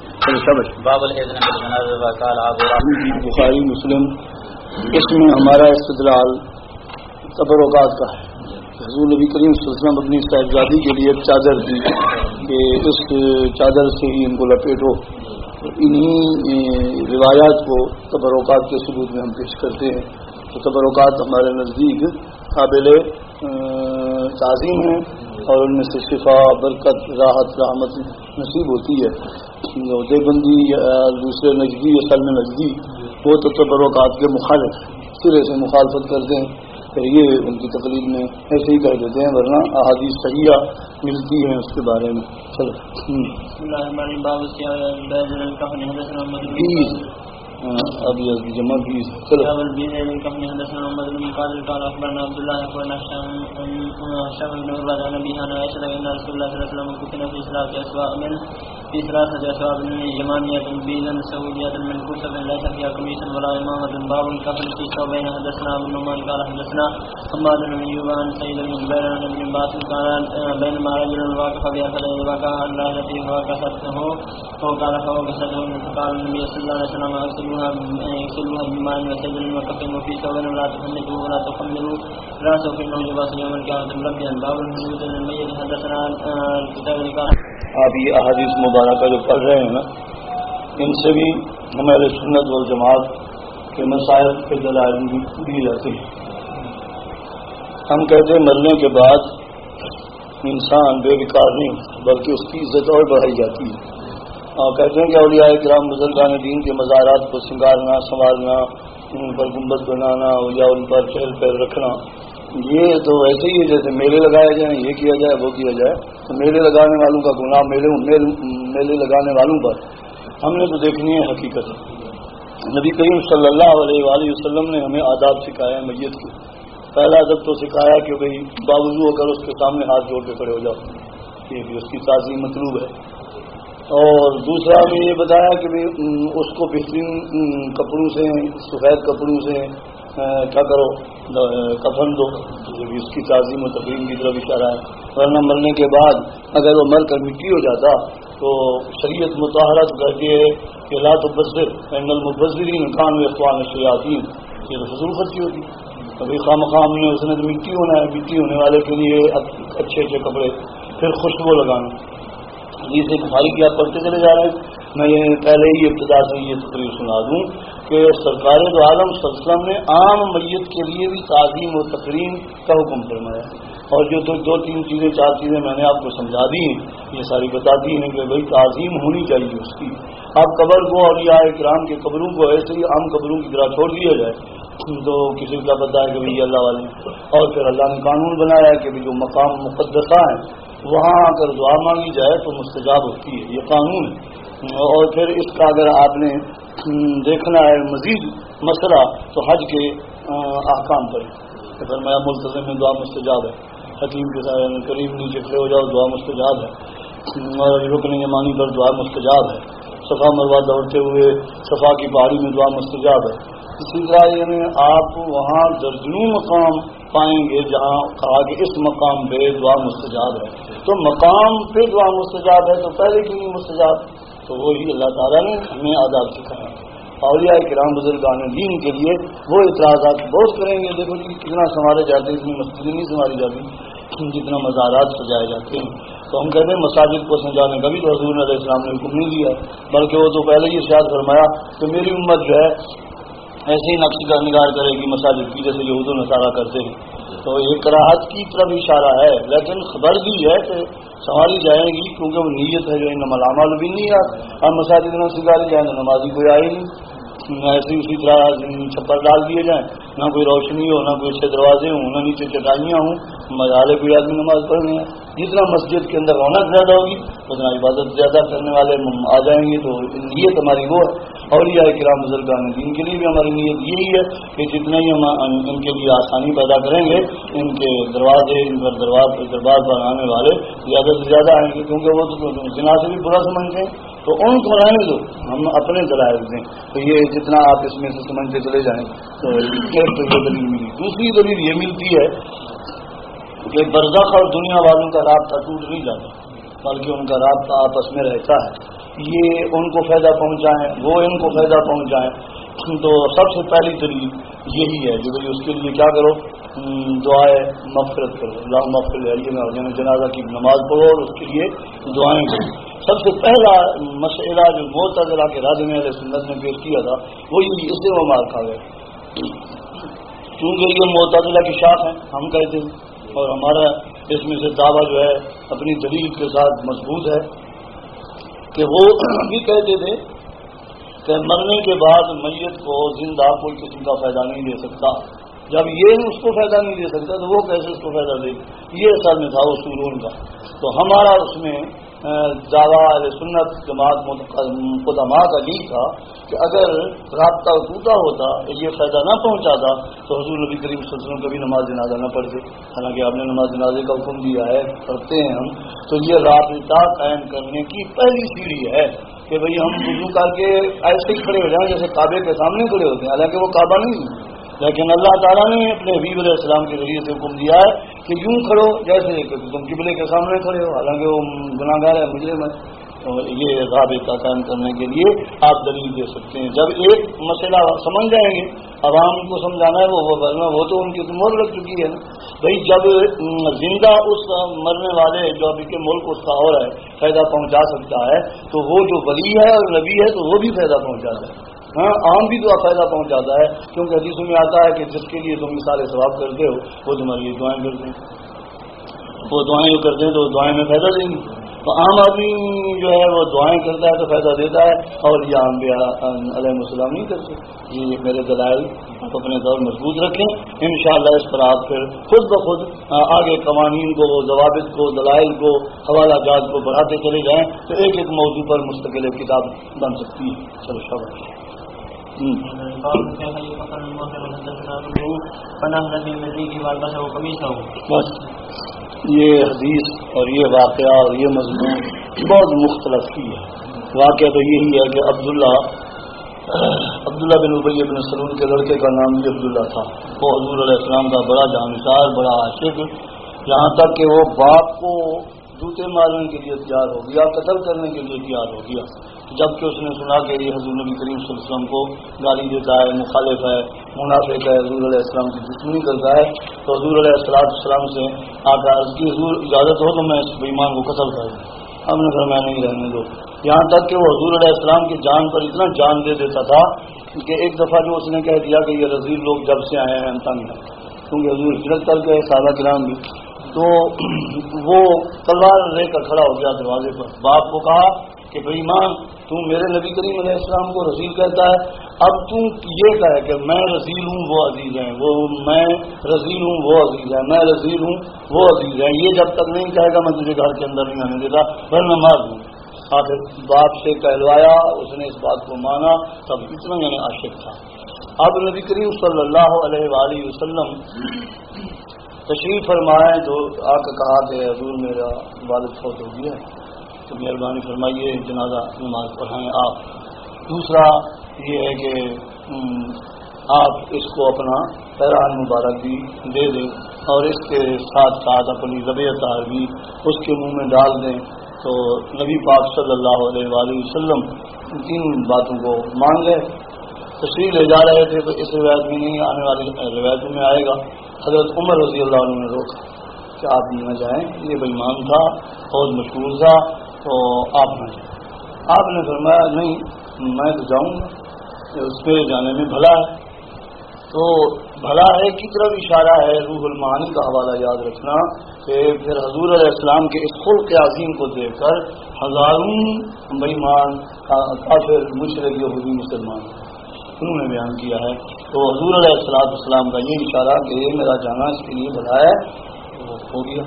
بخاری مسلم اس میں ہمارا استدلال تبرکات کا ہے. حضور نبی کریم صلی اللہ علیہ وسلم اپنی صاحبزادی کے لیے ایک چادر دی کہ اس چادر سے ہی ان کو لپیٹو. انہی روایات کو تبرکات کے ثبوت میں ہم پیش کرتے ہیں. تو تبرکات ہمارے نزدیک قابل تعظیم ہیں اور ان میں سے شفا, برکت, راحت, رحمت نصیب ہوتی ہے. دیوبندی یا دوسرے نجدی یا سلم نجدی وہ تو تبرکات کے مخالف سرے سے مخالفت کرتے ہیں, پھر یہ ان کی تقلید میں ایسے ہی کہہ دیتے ہیں, ورنہ احادیث صحیحہ ملتی ہیں اس کے بارے میں. چلو اب یہ جمع بھی چلو في ثلاثة أسباب يمانية بيضا سوية من كتب ليس فيها قميص ولا إمامة. باب الكفن في ثوبين. حدثنا أبو النعمان قال حدثنا حماد بن أيوب عن سعيد بن جبير عن ابن عباس قال بينما رجل واقف بأحد الوقع عن راحلته فوقفته فقال فوقفته فقال النبي صلى الله عليه وسلم أغسل يغسلوها بماء وسدر وكفن وفي ثوب ولا تفندوا ولا تخمروا راسه فإنه لباس يوم القيامة مربيا. باب الحدود الميت. حدثنا الكتاب نکاح. آپ یہ احادیث مبارکہ جو پڑھ رہے ہیں نا، ان سے بھی ہمارے سنت والجماعت کے مسائل کے دلائل بھی دیے جاتے ہیں. ہم کہتے ہیں مرنے کے بعد انسان بے وقار نہیں بلکہ اس کی عزت اور بڑھائی جاتی ہے. اور کہتے ہیں کہ اولیاء کرام بزرگان دین کے مزارات کو سنگارنا سنوارنا، ان پر گنبد بنانا یا ان پر چہل پہل رکھنا، یہ تو ایسے ہی ہے جیسے میلے لگائے جائیں، یہ کیا جائے وہ کیا جائے. تو میلے لگانے والوں کا گناہ میلے لگانے والوں پر. ہم نے تو دیکھنی ہے حقیقت. نبی کریم صلی اللہ علیہ وآلہ وسلم نے ہمیں آداب سکھایا میت کے. پہلا ادب تو سکھایا کہ بھئی باوضو ہو کر اس کے سامنے ہاتھ جوڑ کے کھڑے ہو جاؤ، یہ بھی اس کی تعظیم مطلوب ہے. اور دوسرا بھی یہ بتایا کہ بھئی اس کو بہترین کپڑوں سے، سفید کپڑوں سے کیا کرو، کفن دو، یہ بھی اس کی تعظیم و تقریم کی طرف اشارہ ہے. ورنہ مرنے کے بعد اگر وہ مر کر مٹی ہو جاتا تو شریعت مطہرہ کہتی ہے کہ لا تبذر ان المبذرین کانوا اخوان الشیاطین، یہ تو فضول خرچی ہوتی. ابھی خواہ نے اس نے تو مٹی ہونا ہے، مٹی ہونے والے کے لیے اچھے اچھے کپڑے، پھر خوشبو لگانا. حدیث بخاری کی آپ پڑھتے چلے جا رہے ہیں. میں یہ پہلے ہی ابتدا سے یہ تقریر سنا دوں کہ سرکار دو عالم صلی اللہ علیہ وسلم نے عام میت کے لیے بھی تعظیم و تکریم کا حکم فرمایا. اور جو دو تین چیزیں چار چیزیں میں نے آپ کو سمجھا دی ہیں، یہ ساری بتاتی ہیں کہ بھائی تعظیم ہونی چاہیے اس کی. اب قبر کو اولیاء کرام کے قبروں کو ایسے ہی عام قبروں کی طرح چھوڑ دیا جائے تو کسی کا پتہ ہے کہ بھائی اللہ والے. اور پھر اللہ نے قانون بنایا ہے کہ جو مقام مقدسہ ہیں وہاں آ کر دعا مانگی جائے تو مستجاب ہوتی ہے، یہ قانون ہے. اور پھر اس کا اگر آپ نے دیکھنا ہے مزید مسئلہ تو حج کے احکام پر فرمایا ملتزم میں دعا مستجاب ہے، حکیم کے ساتھ قریب نیچے کھڑے ہو جاؤ دعا مستجاب ہے، اور رکن یمانی پر دعا مستجاب ہے، صفا مروہ دوڑتے ہوئے صفا کی پہاڑی میں دعا مستجاب ہے. اسی طرح یعنی آپ وہاں درجنوں مقام پائیں گے جہاں کہا کہ اس مقام پہ دعا مستجاب ہے. تو مقام پہ دعا مستجاب ہے تو پہلے کیوں نہیں مستجاب؟ تو وہی اللہ تعالیٰ نے ہمیں آداب سکھایا. اولیاء کرام بزرگان دین کے لیے وہ اعتراضات بہت کریں گے. دیکھو جی کتنا سنوارے جاتے ہیں، اتنی مسجدیں نہیں سنواری جاتی جتنا مزارات سجائے جاتے ہیں. تو ہم کہتے ہیں مساجد کو سجانے کا بھی تو حضور علیہ السلام نے حکم نہیں دیا، بلکہ وہ تو پہلے ہی ارشاد فرمایا کہ میری امت جو ہے ایسے ہی نقش کا نگار کرے گی مساجد کی جیسے یہود و نصارہ کرتے ہیں. تو یہ کراہت کی طرف اشارہ ہے، لیکن خبر بھی ہے کہ سنواری جائے گی کیونکہ وہ نیت ہے جو انما الاعمال بالنیات. اب مساجد نہ سنگاری جائیں تو نمازی کوئی آئے نہیں، ایسے اسی طرح چھپر ڈال دیے جائیں، نہ کوئی روشنی ہو، نہ کوئی اچھے دروازے ہوں، نہ نیچے چٹائیاں ہوں، مزالے کوئی آدمی نماز پڑھنے ہیں. جتنا مسجد کے اندر رونق زیادہ ہوگی اتنا عبادت زیادہ کرنے والے آ جائیں گے. تو نیت ہماری وہ ہے. اولیاء کرام بزرگان دین کے لیے بھی ہماری نیت یہی ہے کہ جتنا ہی ہم ان کے لیے آسانی پیدا کریں گے ان کے دروازے ان پر دربار پر آنے والے زیادہ سے زیادہ آئیں گے، کیونکہ وہ تو زنا سے بھی برا سمجھتے ہیں. تو ان کو رہنے دو، ہم اپنے دلائل دیں. تو یہ جتنا آپ اس میں سے سمجھتے چلے جائیں تو یہ دلیل ملی. دوسری دلیل یہ ملتی ہے کہ برزخ اور دنیا والوں کا رابطہ ٹوٹ نہیں جاتا بلکہ ان کا رابطہ آپس میں رہتا ہے. یہ ان کو فائدہ پہنچائیں، وہ ان کو فائدہ پہنچائیں. تو سب سے پہلی دلیل یہی ہے کہ بھائی اس کے لیے کیا کرو، دعائیں مغفرت کرو. اللہ مغفر علیہ میں جنازہ کی نماز پڑھو اور اس کے لیے دعائیں کرو. سب سے پہلا مسئلہ جو معتزلہ کے رد میں اہل سنت نے پیش کیا تھا وہ یہ اس سے وہ مار کھا گئے. چونکہ یہ معتزلہ کی شاخ ہے ہم کہتے ہیں، اور ہمارا اس میں سے دعویٰ جو ہے اپنی دلیل کے ساتھ مضبوط ہے کہ وہ بھی کہتے تھے کہ مرنے کے بعد میت کو زندہ کوئی قسم کا فائدہ نہیں دے سکتا. جب یہ اس کو فائدہ نہیں دے سکتا تو وہ کیسے اس کو فائدہ دے؟ یہ اصل میں تھا اصول ان کا. تو ہمارا اس میں دعویٰ اہل سنت جماعت قدماء کا یہ تھا کہ اگر رابطہ ٹوٹا ہوتا یہ فائدہ نہ پہنچاتا تو حضور نبی کریم صلی اللہ علیہ وسلم کبھی نماز جنازہ نہ پڑھتے. حالانکہ آپ نے نماز جنازے کا حکم دیا ہے، پڑھتے ہیں ہم. تو یہ رابطہ قائم کرنے کی پہلی سیڑھی ہے کہ بھئی ہم وضو کر کے ایسے ہی کھڑے ہو جائیں جیسے کعبے کے سامنے کھڑے ہوتے ہیں، حالانکہ وہ کعبہ نہیں ہے. لیکن اللہ تعالیٰ نے اپنے حبیب علیہ السلام کے ذریعے سے حکم دیا ہے کہ یوں کھڑو جیسے کہ تم قبلے کے سامنے کھڑے ہو، حالانکہ وہ گناہگار ہے، مجرم ہے. یہ ضابطہ قائم کرنے کے لیے آپ دلیل دے سکتے ہیں. جب ایک مسئلہ سمجھ جائیں گے، عوام کو سمجھانا ہے وہ تو ان کی مہر لگ چکی ہے نا بھائی. جب زندہ اس مرنے والے جو ابھی کے ملک اس کا ہو رہا ہے فائدہ پہنچا سکتا ہے، تو وہ جو ولی ہے اور نبی ہے تو وہ بھی فائدہ پہنچاتا ہے. ہاں، عام بھی تو فائدہ پہنچاتا ہے، کیونکہ حدیثوں میں آتا ہے کہ جس کے لیے تم مثال ثواب کرتے ہو وہ تمہارے لیے دعائیں کرتے ہیں. وہ دعائیں جو کرتے ہیں تو دعائیں میں فائدہ دیں گی. تو عام آدمی جو ہے وہ دعائیں کرتا ہے تو فائدہ دیتا ہے، اور یہ انبیاء علیہ السلام نہیں کرتے. یہ میرے دلائل آپ اپنے طور مضبوط رکھیں. انشاءاللہ اس پر آپ پھر خود بخود آگے قوانین کو، ضوابط کو، دلائل کو، حوالہ جات کو بڑھاتے چلے جائیں تو ایک ایک موضوع پر مستقل کتاب بن سکتی ہے. چلو شاباش. بس یہ حدیث اور یہ واقعہ اور یہ مضمون بہت مختلف کی ہے. واقعہ تو یہی ہے کہ عبداللہ بن ابی بن سلول کے لڑکے کا نام بھی عبداللہ تھا. وہ حضور علیہ السلام کا بڑا جانشار، بڑا عاشق، یہاں تک کہ وہ باپ کو جوتے مارنے کے لیے تیار ہو گیا، قتل کرنے کے لیے تیار ہو گیا. جبکہ اس نے سنا کہ یہ حضور نبی کریم صلی اللہ علیہ وسلم کو گالی دیتا ہے، مخالف ہے، منافق ہے، حضور علیہ السلام کی دشمنی کرتا ہے. تو حضور علیہ السلام سے آ کر عرض کی حضور اجازت ہو تو میں اس بے ایمان کو قتل کر دوں. ہم نے کہا میں نہیں رہنے دو. یہاں تک کہ وہ حضور علیہ السلام کی جان پر اتنا جان دے دیتا تھا کہ ایک دفعہ جو اس نے کہہ دیا کہ یہ رذیل لوگ جب سے آئے ہیں ہم تنگ ہیں، کیونکہ حضور ہجرت کر کے صحابہ کرام بھی. تو وہ تلوار لے کر کھڑا ہو گیا دروازے پر. باپ کو کہا کہ بھائی ایمان تم میرے نبی کریم علیہ السلام کو رذیل کہتا ہے، اب تم یہ کہے کہ میں رذیل ہوں وہ عزیز ہیں، وہ میں رذیل ہوں وہ عزیز ہے، میں رذیل ہوں وہ عزیز ہے، یہ جب تک نہیں کہے گا میں تجھے گھر کے اندر نہیں آنے دیتا، پھر میں مار دوں. آخر باپ سے کہلوایا، اس نے اس بات کو مانا. تب اتنا یعنی عاشق تھا. اب نبی کریم صلی اللہ علیہ وآلہ وسلم تشریف فرمائے تو آ کے کہا کہ حضور میرا والد فوت ہو گیا ہے تو مہربانی فرمائیے جنازہ نماز پڑھائیں آپ. دوسرا یہ ہے کہ آپ اس کو اپنا پیران مبارک بھی دے دیں اور اس کے ساتھ ساتھ اپنی ذبیحہ بھی اس کے منہ میں ڈال دیں. تو نبی پاک صلی اللہ علیہ وآلہ وسلم تین باتوں کو مان گئے. تشریح لے جا رہے تھے تو اس روایت میں نہیں، آنے والی روایتوں میں آئے گا. حضرت عمر رضی اللہ عنہ نے روکا کہ آپ نہ جائیں، یہ بے ایمان تھا، بہت مشہور تھا، تو آپ نہ جائیں. آپ نے فرمایا نہیں میں تو جاؤں گا، اس پہ جانے میں بھلا ہے. تو بھلا ہے کی طرف اشارہ ہے. روح المعانی کا حوالہ یاد رکھنا کہ پھر حضور علیہ السلام کے اس خلق عظیم کو دیکھ کر ہزاروں بے ایمان کافر مشرک یہودی مسلمان انہوں نے بیان کیا ہے. تو حضور علیہ السلام کا یہ اشارہ کہ یہ میرا جانا اس کے لیے بھلا ہے وہ ہو گیا.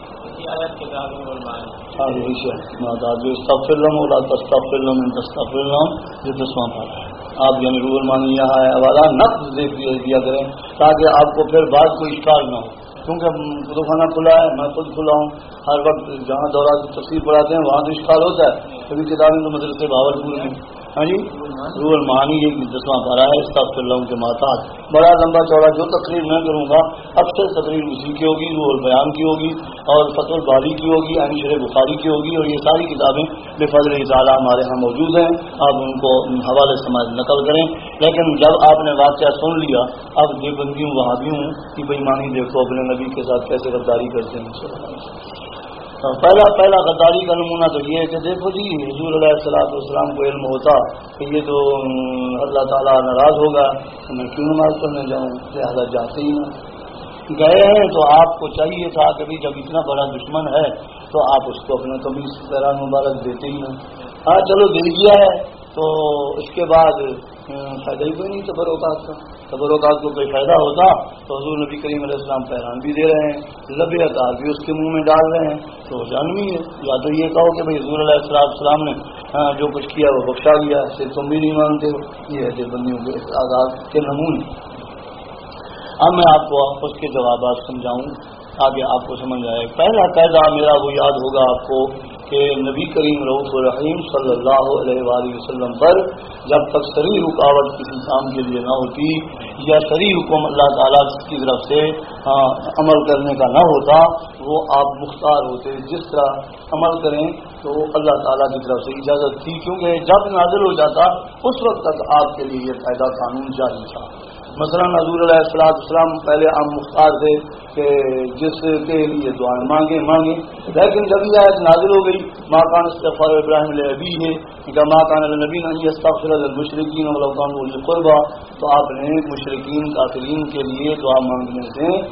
یہ 10واں پارہ ہے. آپ یعنی روح المانی یہاں ہے حوالہ نفس دیکھ دیا کریں تاکہ آپ کو پھر بعد کوئی اشکال نہ ہو. کیونکہ کتب خانہ کھلا ہے، میں خود کھلا ہوں، ہر وقت جہاں دورہ کی تفسیر پڑھاتے ہیں وہاں تو اشکال ہوتا ہے. کبھی کتابیں تو مدرسے بھاولپور میں. ہاں جی، روح المعانی یہ 10واں پارہ ہے. استغفر اللہ کے ماتحت بڑا لمبا چوڑا جو تقریر میں کروں گا اکثر تقریر اسی کی ہوگی، روح البیان کی ہوگی اور فتح الباری کی ہوگی، عین شرح بخاری کی ہوگی. اور یہ ساری کتابیں بفضل تعالیٰ ہمارے ہاں موجود ہیں. آپ ان کو حوالے سماج نقل کریں. لیکن جب آپ نے واقعہ سن لیا، اب دیوبندیوں وہابیوں کی بے ایمانی دیکھو، اپنے نبی کے ساتھ کیسے غداری کرتے ہیں. پہلا غداری کا نمونہ تو یہ ہے کہ دیکھو جی حضور علیہ السلام کو علم ہوتا کہ یہ تو اللہ تعالیٰ ناراض ہوگا تو میں کیوں نماز پڑھنے جاؤں، لہٰذا جاتے ہی نہ. گئے ہیں تو آپ کو چاہیے تھا کہ جب اتنا بڑا دشمن ہے تو آپ اس کو اپنے قمیص پیران مبارک دیتے ہی نہ. ہاں چلو دے دیا ہے تو اس کے بعد فائدہ ہی کوئی نہیں تبرکات کا. تبرکات کو کوئی فائدہ ہوتا تو حضور نبی کریم علیہ السلام پیران بھی دے رہے ہیں، ذبیحہ بھی اس کے منہ میں ڈال رہے ہیں، تو جانوی ہے. یا تو یہ کہو کہ بھائی حضور علیہ السلام نے جو کچھ کیا وہ بخشا گیا، صرف تم بھی نہیں مانتے ہو. یہ ہے دیوبندیوں کے آزاد کے نمونے. اب میں آپ کو اس کے جوابات سمجھاؤں آگے آپ کو سمجھ آئے. پہلا قاعدہ میرا وہ یاد ہوگا آپ کو کہ نبی کریم رؤوف الرحیم صلی اللہ علیہ وآلہ وسلم پر جب تک صریح رکاوٹ کسی کام کے لیے نہ ہوتی یا شرعی حکم اللہ تعالیٰ کی طرف سے عمل کرنے کا نہ ہوتا، وہ آپ مختار ہوتے، جس طرح عمل کریں تو اللہ تعالیٰ کی طرف سے اجازت تھی، کیونکہ جب نازل ہو جاتا اس وقت تک آپ کے لیے یہ قاعدہ قانون جاری تھا۔ مثلا حضور علیہ السلام پہلے عام مختار تھے کہ جس کے لیے دعائیں مانگیں، لیکن جب یہ آیت نازل ہو گئی ما کان استغفار ابراہیم لابیہ کہ ما کان للنبی ان یستغفر للمشرکین ولو کانوا اولی قربى، تو آپ نے مشرکین کافرین کے لیے دعا مانگنے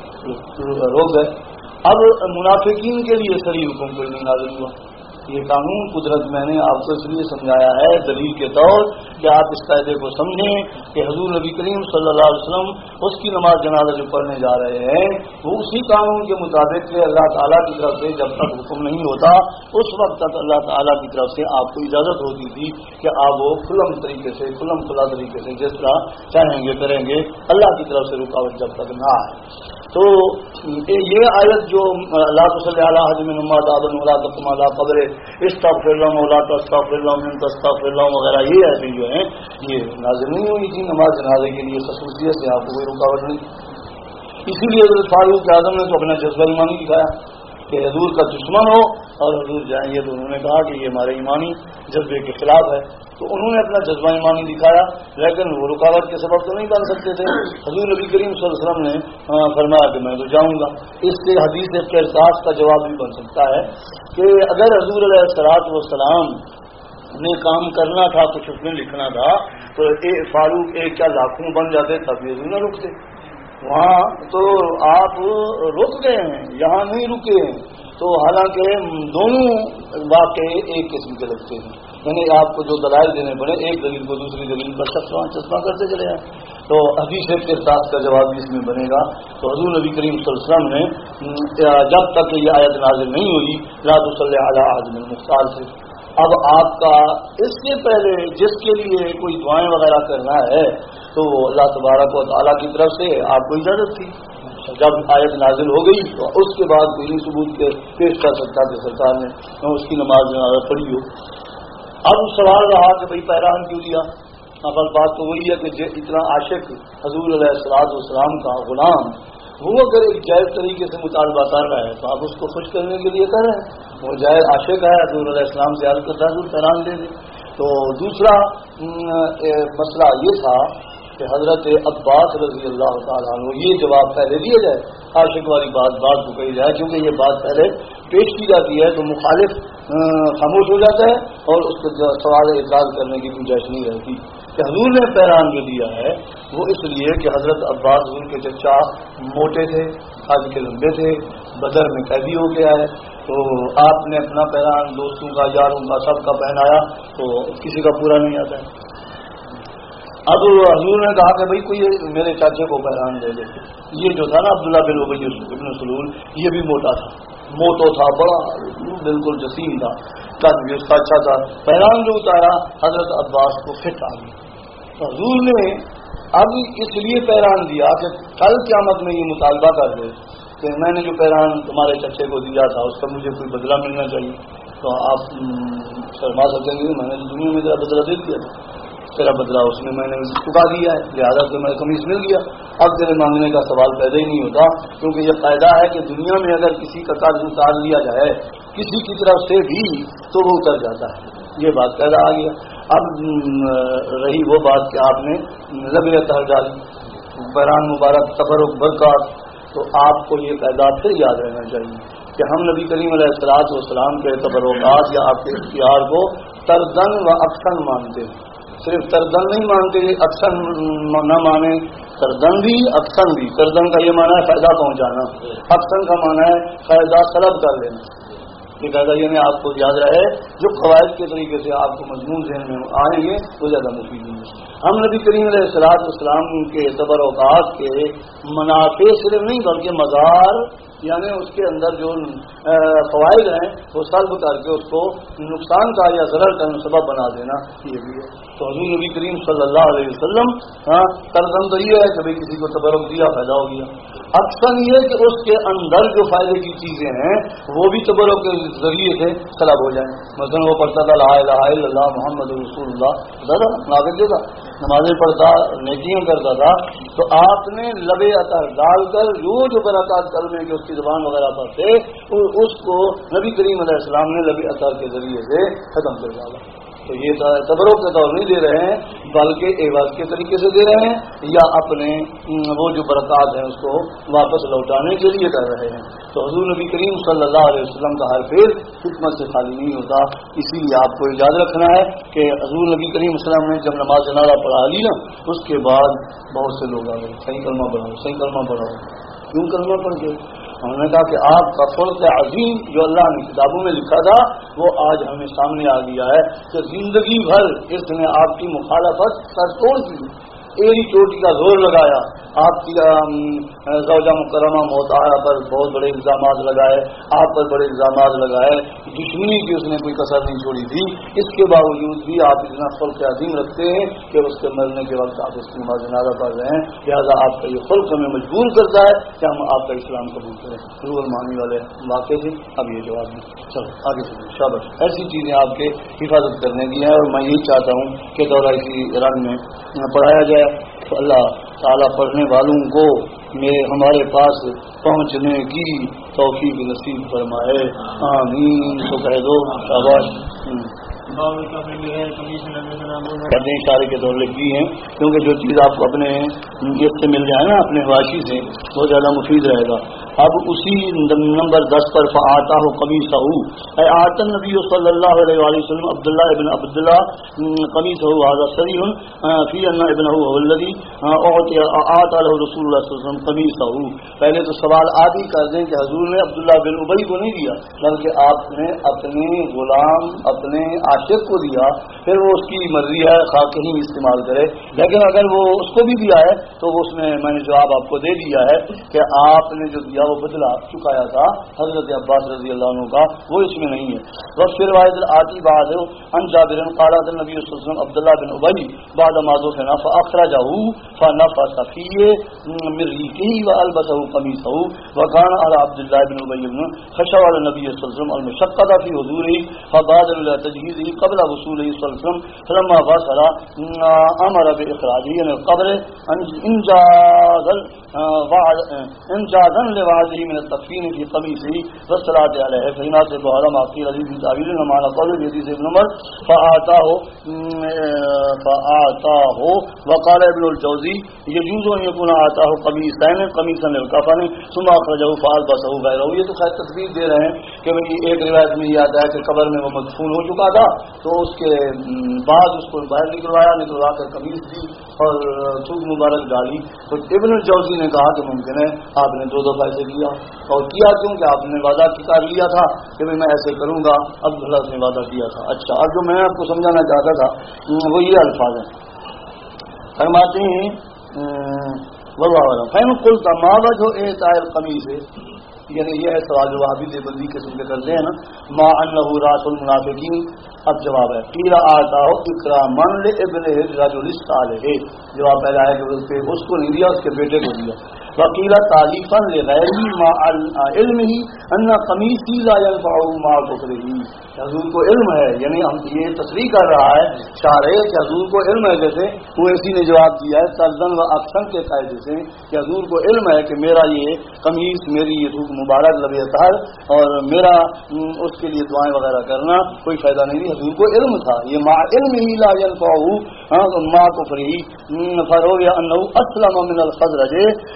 سے روک گئے۔ اب منافقین کے لیے صریح حکم کوئی نہیں نازل ہوا۔ یہ قانون قدرت میں نے آپ کو اس لیے سمجھایا ہے دلیل کے طور کہ آپ اس قاعدے کو سمجھیں کہ حضور نبی کریم صلی اللہ علیہ وسلم اس کی نماز جنازہ جو پڑھنے جا رہے ہیں وہ اسی قانون کے مطابق کہ اللہ تعالیٰ کی طرف سے جب تک حکم نہیں ہوتا اس وقت تک اللہ تعالیٰ کی طرف سے آپ کو اجازت ہوتی تھی کہ آپ وہ کھلم کھلا طریقے سے جس طرح چاہیں گے کریں گے، اللہ کی طرف سے رکاوٹ جب تک نہ آئے۔ تو یہ آیت جو لا تصلی علی احد منهم مات ابدا ولا تقم علی قبره استغفر لهم ولا تستغفر لهم ان تستغفر لهم وغیرہ، یہ ایسے جو ہیں یہ نازل نہیں ہوئی تھی نماز جنازے کے لیے، خصوصیت سے آپ کو کوئی رکاوٹ نہیں۔ اسی لیے حضرت فاروق اعظم نے تو اپنا جذبہ ایمانی دکھایا کہ حضور کا دشمن ہو اور حضور جائیں گے تو انہوں نے کہا کہ یہ ہمارے ایمانی جذبے کے خلاف ہے، تو انہوں نے اپنا جذبہ ایمانی دکھایا، لیکن وہ رکاوٹ کے سبب تو نہیں بن سکتے تھے۔ حضور نبی کریم صلی اللہ علیہ وسلم نے فرمایا کہ میں تو جاؤں گا۔ اس سے حدیث کے احساس کا جواب بھی بن سکتا ہے کہ اگر حضور علیہ السلام نے کام کرنا تھا، کچھ اس میں لکھنا تھا، تو فاروق ایک کیا لاکھوں بن جاتے تب یہ نہ رکتے۔ وہاں تو آپ رک گئے ہیں، یہاں نہیں رکے ہیں، تو حالانکہ دونوں واقعے ایک قسم کے لگتے ہیں، یعنی آپ کو جو دلائل دینے پڑے ایک دلیل کو دوسری دلیل پر چسپاں کرتے چلے جائیں، تو حدیث کے ساتھ کا جواب بھی اس میں بنے گا۔ تو حضور نبی کریم صلی اللہ علیہ وسلم نے جب تک یہ آیت نازل نہیں ہوئی لا تصلی علی احد من المختار سے، اب آپ کا اس سے پہلے جس کے لیے کوئی دعائیں وغیرہ کرنا ہے تو اللہ تبارک و تعالیٰ کی طرف سے آپ کو اجازت تھی۔ جب آیت نازل ہو گئی تو اس کے بعد کوئی ثبوت کے پیش کر سکتا کہ سرکار نے اس کی نماز پڑھی ہو۔ اب سوال رہا کہ بھائی پیران کیوں دیا؟ اب بات تو وہی ہے کہ اتنا عاشق حضور علیہ السلام کا غلام وہ اگر ایک جائز طریقے سے مطالبہ کر رہا ہے تو آپ اس کو خوش کرنے کے لیے کر رہے ہیں، وہ جائز عاشق ہے حضور علیہ السلام سے عرض کرتا ہے حضور پیران دے دیں۔ تو دوسرا مسئلہ یہ تھا کہ حضرت عباس رضی اللہ تعالیٰ عنہ یہ جواب پہلے دیا جائے، عاشق والی بات کو کہی جائے، کیونکہ یہ بات پہلے پیش کی جاتی ہے تو مخالف خاموش ہو جاتا ہے اور اس کو سوال اعتراض کرنے کی گنجائش نہیں رہتی۔ کہ حضور نے پیران جو دیا ہے وہ اس لیے کہ حضرت عباس حضور کے چچا موٹے تھے، قد کے لمبے تھے، بدر میں قیدی ہو گیا ہے، تو آپ نے اپنا پیران دوستوں کا یاروں کا سب کا پہنایا تو کسی کا پورا نہیں آتا ہے۔ اب حضور نے کہا کہ بھائی کوئی میرے چاچے کو پیران دے دے۔ یہ جو تھا نا عبداللہ بن ابی بن سلول، یہ بھی موٹا تھا، موٹو تھا، بڑا بالکل جسیم تھا، قد بھی اس کا اچھا تھا۔ پیران جو اتارا حضرت عباس کو فٹ آ گئی، تو حضور نے اب اس لیے پیران دیا کہ کل قیامت میں یہ مطالبہ کر دے کہ میں نے جو پیران تمہارے چچے کو دیا تھا اس کا مجھے کوئی بدلہ ملنا چاہیے، تو آپ شرما سکیں گے میں نے دنیا میں تیرا بدلہ دے دیا تھا، تیرا بدلہ اس میں نے چکا دیا ہے، لہٰذا تو میں قمیص مل گیا، اب تیرے مانگنے کا سوال پیدا ہی نہیں ہوتا، کیونکہ یہ قاعدہ ہے کہ دنیا میں اگر کسی کا قرض اتار لیا جائے کسی کی طرف سے بھی تو وہ اتر جاتا ہے، یہ بات پیدا آ گیا۔ اب رہی وہ بات کہ آپ نے لبیت ڈالی پیران مبارک تبرک برکات، تو آپ کو یہ قاعدہ پھر یاد رہنا چاہیے کہ ہم نبی کریم علیہ السلام کے تبرکات یا آپ کے اختیار کو تردن و اکثن مانتے ہیں، صرف تردن نہیں مانتے، اکثر نہ مانے، تردن بھی اکثر بھی۔ تردن کا یہ معنی ہے فائدہ پہنچانا، اکثر کا معنی ہے فائدہ طلب کر لینا۔ یہ قاعدہ یہ آپ کو یاد رہے، جو قواعد کے طریقے سے آپ کو مضمون ذہن میں آئیں گے وہ زیادہ مفید ہوں گے۔ ہم نبی کریم علیہ السلام کے تبرکات کے منافع صرف نہیں بلکہ مزار یعنی اس کے اندر جو فوائد ہیں وہ سلب کر کے اس کو نقصان کا یا ضرر کا سبب بنا دینا یہ بھی ہے. تو حضور نبی کریم صلی اللہ علیہ وسلم کرم تو یہ ہے کہ بھائی کسی کو تبرک دیا فائدہ ہو گیا. اکثر یہ کہ اس کے اندر جو فائدے کی چیزیں ہیں وہ بھی تبرک کے ذریعے سے طلب ہو جائیں. مثلا وہ پڑھتا تھا لا الہ الا اللہ محمد رسول اللہ ناقد جو تھا نمازیں پڑھتا نیکیاں کرتا تھا تو آپ نے لب اطہر ڈال کر جو برکات کرنے کے اس کی زبان وغیرہ پر تھے اس کو نبی کریم علیہ السلام نے لب اطہر کے ذریعے سے ختم کر ڈالا. تو یہ تبرک کا طور نہیں دے رہے ہیں بلکہ عوض کے طریقے سے دے رہے ہیں یا اپنے وہ جو برکات ہیں اس کو واپس لوٹانے کے لیے کر رہے ہیں. تو حضور نبی کریم صلی اللہ علیہ وسلم کا ہر پھر حکمت سے خالی نہیں ہوتا. اسی لیے آپ کو یاد رکھنا ہے کہ حضور نبی کریم صلی اللہ علیہ وسلم نے جب نماز جنازہ پڑھا لی نا اس کے بعد بہت سے لوگ آ گئے صحیح کلمہ پڑھاؤ کیوں کلمہ پڑھ گئے. انہوں نے کہا کہ آپ کا خلق عظیم جو اللہ نے کتابوں میں لکھا تھا وہ آج ہمیں سامنے آ گیا ہے کہ زندگی بھر اس نے آپ کی مخالفت سر توڑ دی ایڑی چوٹی کا زور لگایا. آپ کی زوجہ مکرمہ مطہرہ پر بہت بڑے الزامات لگائے آپ پر بڑے الزامات لگائے دشمنی کی اس نے کوئی کسر نہیں چھوڑی تھی. اس کے باوجود بھی آپ اتنا خلق عظیم رکھتے ہیں کہ اس کے مرنے کے وقت آپ اس کی نماز جنازہ پڑھ رہے ہیں. لہٰذا آپ کا یہ خلق ہمیں مجبور کرتا ہے کہ ہم آپ کا اسلام قبول کریں. روح المعانی والے واقع تھے. اب یہ جواب ہے چلو آگے سے شاباش. ایسی چیزیں آپ کے حفاظت کرنے کی ہیں اور میں یہی چاہتا ہوں کہ دورہ اسی رنگ میں پڑھایا جائے تو اللہ تعالیٰ پڑھنے والوں کو ہمارے پاس پہنچنے کی توفیق نصیب فرمائے. آمین. تو کہہ دو شاباش. کرنے اشارے کے طور لکھ دی ہیں کیونکہ جو چیز آپ کو اپنے جیب سے مل جائے نا اپنے حواشی سے بہت زیادہ مفید رہے گا. اب اسی نمبر 10 پر فآتا ہو قمیصہ اے آتا نبی صلی اللہ علیہ وسلم عبداللہ ابن عبداللہ قمیصہ هذا صریح فی ان ابنہ هو الذی آتا له رسول اللہ صلی اللہ علیہ وسلم قمیصہ. پہلے تو سوال آپ ہی کر دیں کہ حضور نے عبداللہ بن ابی کو نہیں دیا بلکہ آپ نے اپنے غلام اپنے عاشق کو دیا. پھر وہ اس کی مرضی ہے خواہ کہیں استعمال کرے لیکن اگر وہ اس کو بھی دیا ہے تو اس میں نے جواب آپ کو دے دیا ہے کہ آپ نے جو دیا وہ بدلہ چکایا تھا حضرت عباس رضی اللہ عنہ کا وہ اس میں نہیں ہے. بس پھر واحد آتی بات ہے ان جابر قال النبي صلی اللہ علیہ وسلم عبداللہ بن ابی بعد ما ذفنا فاخرجه فنفث فيه من ريقه والبسه قميصه وكان على عبد الله بن ابي بن خشوا على النبي صلى الله عليه وسلم المشقه في حضوره فبادر الى تجهيزه قبل وصوله صلى الله عليه وسلم فلما وصل امر باخراجه من القبر انجازا لوعده من التكفين في قميصه والصلاه عليه فإن هذا ما قيل لي في تعبير معنى قول حديث ابن عمر فآتاه وقال ابن الجوزي يجوز ان يكون آتاه قميصين قميصا للكفن ثم اخرجه فالبسه غيره. یہ تو خیر تصویر دے رہے ہیں کہ ایک روایت میں یہ آتا ہے کہ قبر میں وہ مدفون ہو چکا تھا تو اس کے بعد اس کو باہر نکلوا کر قمیص دی اور تھوک مبارک ڈالی. تو ابن الجوزی نے کہا کہ ممکن ہے آپ نے 2 دفعہ ایسے کیا اور کیا کیونکہ آپ نے وعدہ کر لیا تھا کہ میں ایسے کروں گا. عبداللہ نے وعدہ کیا تھا. اچھا اب جو میں آپ کو سمجھانا چاہتا تھا وہ یہ الفاظ ہیں فرماتے ہیں فین قلت ما وجه اعطاء القمیص یعنی یہ ہے سوال جو وہابی دیوبندی قسم کے کرتے ہیں نا ما انه راس المنافقین. اب جواب ہے قیل آتا ہو اکراما لابن الرجل الصالح. جواب پہلا ہے کہ اس کو نہیں دیا اس کے بیٹے کو دیا. وقیل تعلیفا لغیری مع علمه ان قمیصی لا ينفعه مع كفره. حضور کو علم ہے یعنی ہم یہ تصریح کر رہا ہے شارع کہ حضور کو علم ہے جیسے وہ اسی نے جواب دیا ہے سرزن و اکثر کے قاعدے سے کہ حضور کو علم ہے کہ میرا یہ قمیص میری یہ تھوک مبارک لب اطہر اور میرا اس کے لیے دعائیں وغیرہ کرنا کوئی فائدہ نہیں. حضور کو علم تھا یہ مع علم ہی لا ينفعه مع كفره. فروي انه اسلم من الخزرج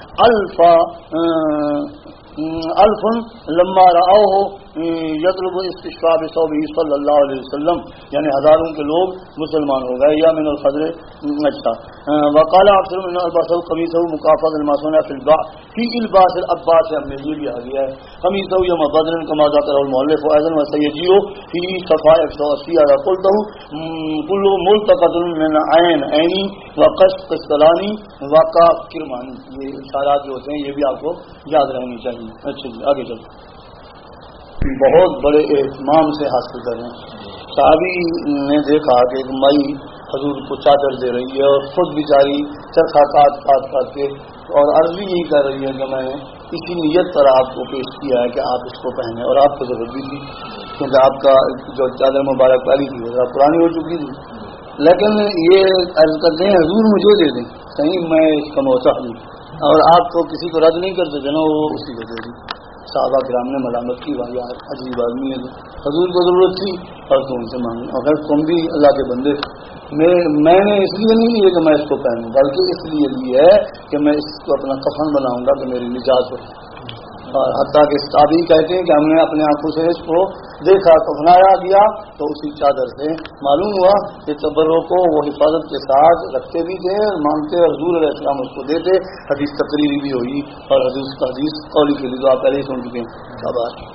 الف لما رأوه یطلب استشفاء بثوبه صلی اللہ علیہ وسلم یعنی ہزاروں کے لوگ مسلمان ہو گئے یا من الخضر. اچھا وقال افسر من الباسه قميصه مكافاه الماسون في الباء في الباس العباس میں یہ بھی آ گیا ہے قميصه يوم بدر كما ذكر المؤلف ايضا وسيجيء في صفحه 180 على قلته كل ملتقط من عين عيني وقش قسطلاني وقاف کرمانی. یہ اشارات جو ہوتے ہیں یہ بھی آپ کو یاد رہنی چاہیے. اچھا جی آگے چلو. بہت بڑے اہتمام سے حاصل کریں. صحابی نے دیکھا کہ ایک مائی حضور کو چادر دے رہی ہے اور خود بیچاری چرخا کاٹ کے اور عرض بھی یہی کر رہی ہے کہ میں نے اسی نیت پر آپ کو پیش کیا ہے کہ آپ اس کو پہنیں, اور آپ کو ضرورت بھی تھی کیونکہ آپ کا جو چادر مبارک والی تھی وہ پرانی ہو چکی تھی. لیکن یہ عرض کرتے ہیں حضور مجھے دے دیں, کہیں میں اس کا موثق ہوں, اور آپ تو کسی کو رد نہیں کرتے تھے نا, وہ اسی کو دے دی. صحابہ کرام نے ملامت کی, بھائی یار عجیب آدمی ہے, حضور کو ضرورت تھی اور تم سے مانگی, اور تم بھی اللہ کے بندے. میں نے اس لیے نہیں لیے کہ میں اس کو پہنوں, بلکہ اس لیے لی ہے کہ میں اس کو اپنا کفن بناؤں گا کہ میری نجات ہو. اور حتیٰ کہ صحابی کہتے ہیں کہ ہم نے اپنے آنکھوں سے اس کو دیکھا, کفنایا گیا تو اسی چادر سے معلوم ہوا کہ تبرک کو وہ حفاظت کے ساتھ رکھتے بھی تھے, مانگتے, اور حضور علیہ السلام اس کو دیتے. حدیث تقریری بھی ہوئی اور حدیث قولی کے لیے تو آپ پہلے ہی سن چکے ہیں. کیا بات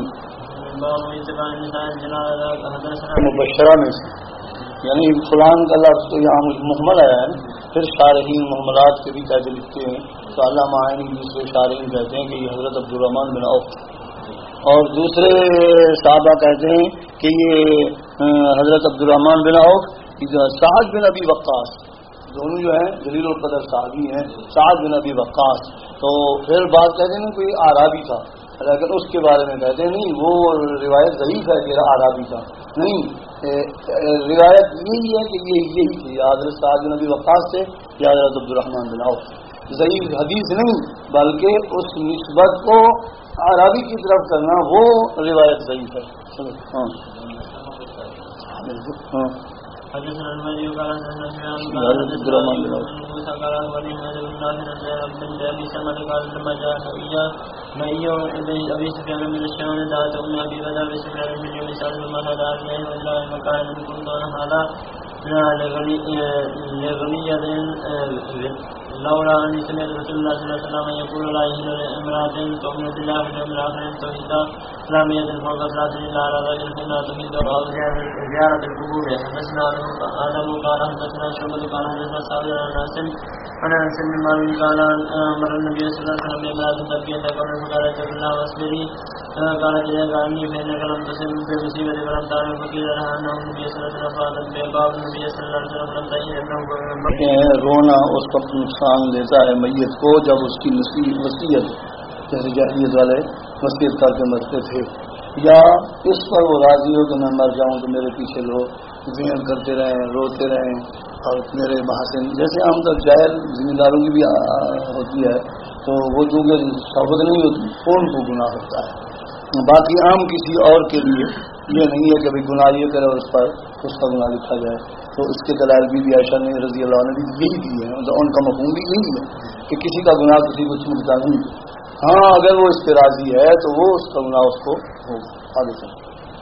مبشرہ میں سے, یعنی فلان کا لفظ تو یہاں محمل آیا ہے. پھر شارحین محملات کے بھی قاعدے لکھتے ہیں تو علامہ معانی دوسرے شارحین کہتے ہیں کہ یہ حضرت عبد الرحمن بن عوف, اور دوسرے صحابہ کہتے ہیں کہ یہ حضرت عبد الرحمن بن عوف, سعد بن ابی وقاص, دونوں جو ہیں جلیل القدر صحابی ہیں, سعد بن ابی وقاص. تو پھر بات کہتے ہیں کوئی اعرابی تھا, لیکن اس کے بارے میں کہتے ہیں نہیں, وہ روایت ضعیف ہے کہ اعرابی تھا. نہیں, روایت یہی ہے کہ یہی تھی, حضرت سعد بن ابی وقاص سے یا حضرت عبد الرحمن بن عوف. ضعیف حدیث نہیں, بلکہ اس نسبت کو اعرابی کی طرف کرنا وہ روایت ضعیف ہے. حدثنا المالي وقال حدثنا سفيان قال حدثنا موسى قال اخبرني مالك بن نافع بن ابي سلمة قال لما جاء نبي ابي سفيان من الشام دعت ام ابي بدر بسفيان بن ابي سعد ما هذا عليه والله مكان منكم دون هذا لغنية لولا أن سمعت رسول الله صلى الله عليه وسلم يقول لا يحل لامرأة تؤمن بالله واليوم الآخر توحيدا إسلامية فوق صلاة إلا على رجل فإنها تحيد أو زيارة القبور. حدثنا آدم قال حدثنا شعبة قال حدثنا سعيد عن أنس بن مالك قال أمر النبي صلى الله عليه وسلم بامرأة تبكي عند قبر فقال اتق الله واصبري, قالت إذا عني فإنك لم تصب بمصيبة فلم تعلم, فقيل لها أنه النبي صلى الله عليه وسلم فأتت بباب النبي صلى الله عليه وسلم فلم تعين أنه رونا اس وقت نقصان دیتا ہے میت کو جب اس کی وصیت جیسے جاہلیت والے وصیت کر کے مرتے تھے, یا اس پر وہ راضی ہو کہ میں مر جاؤں تو میرے پیچھے لوگ ذکر کرتے رہیں, روتے رہیں, اور میرے محاسن جیسے عام طور جاہل ذمہ داروں کی بھی ہوتی ہے, تو وہ چونکہ صحبت نہیں ہوتی کون کو گناہ ہوتا ہے. باقی عام کسی اور کے لیے یہ نہیں ہے کہ بھائی گناہ یہ کرے اور اس پر اس کا گناہ لکھا جائے. تو اس کے دلائل بھی عائشہ نے رضی اللہ عنہ بھی یہی دیے ہیں, ان کا مفہوم بھی یہی ہے کہ کسی کا گناہ کسی کو چھوٹتا نہیں. ہاں اگر وہ اس پہ راضی ہے تو وہ اس کا گناہ اس کو آگے چلے.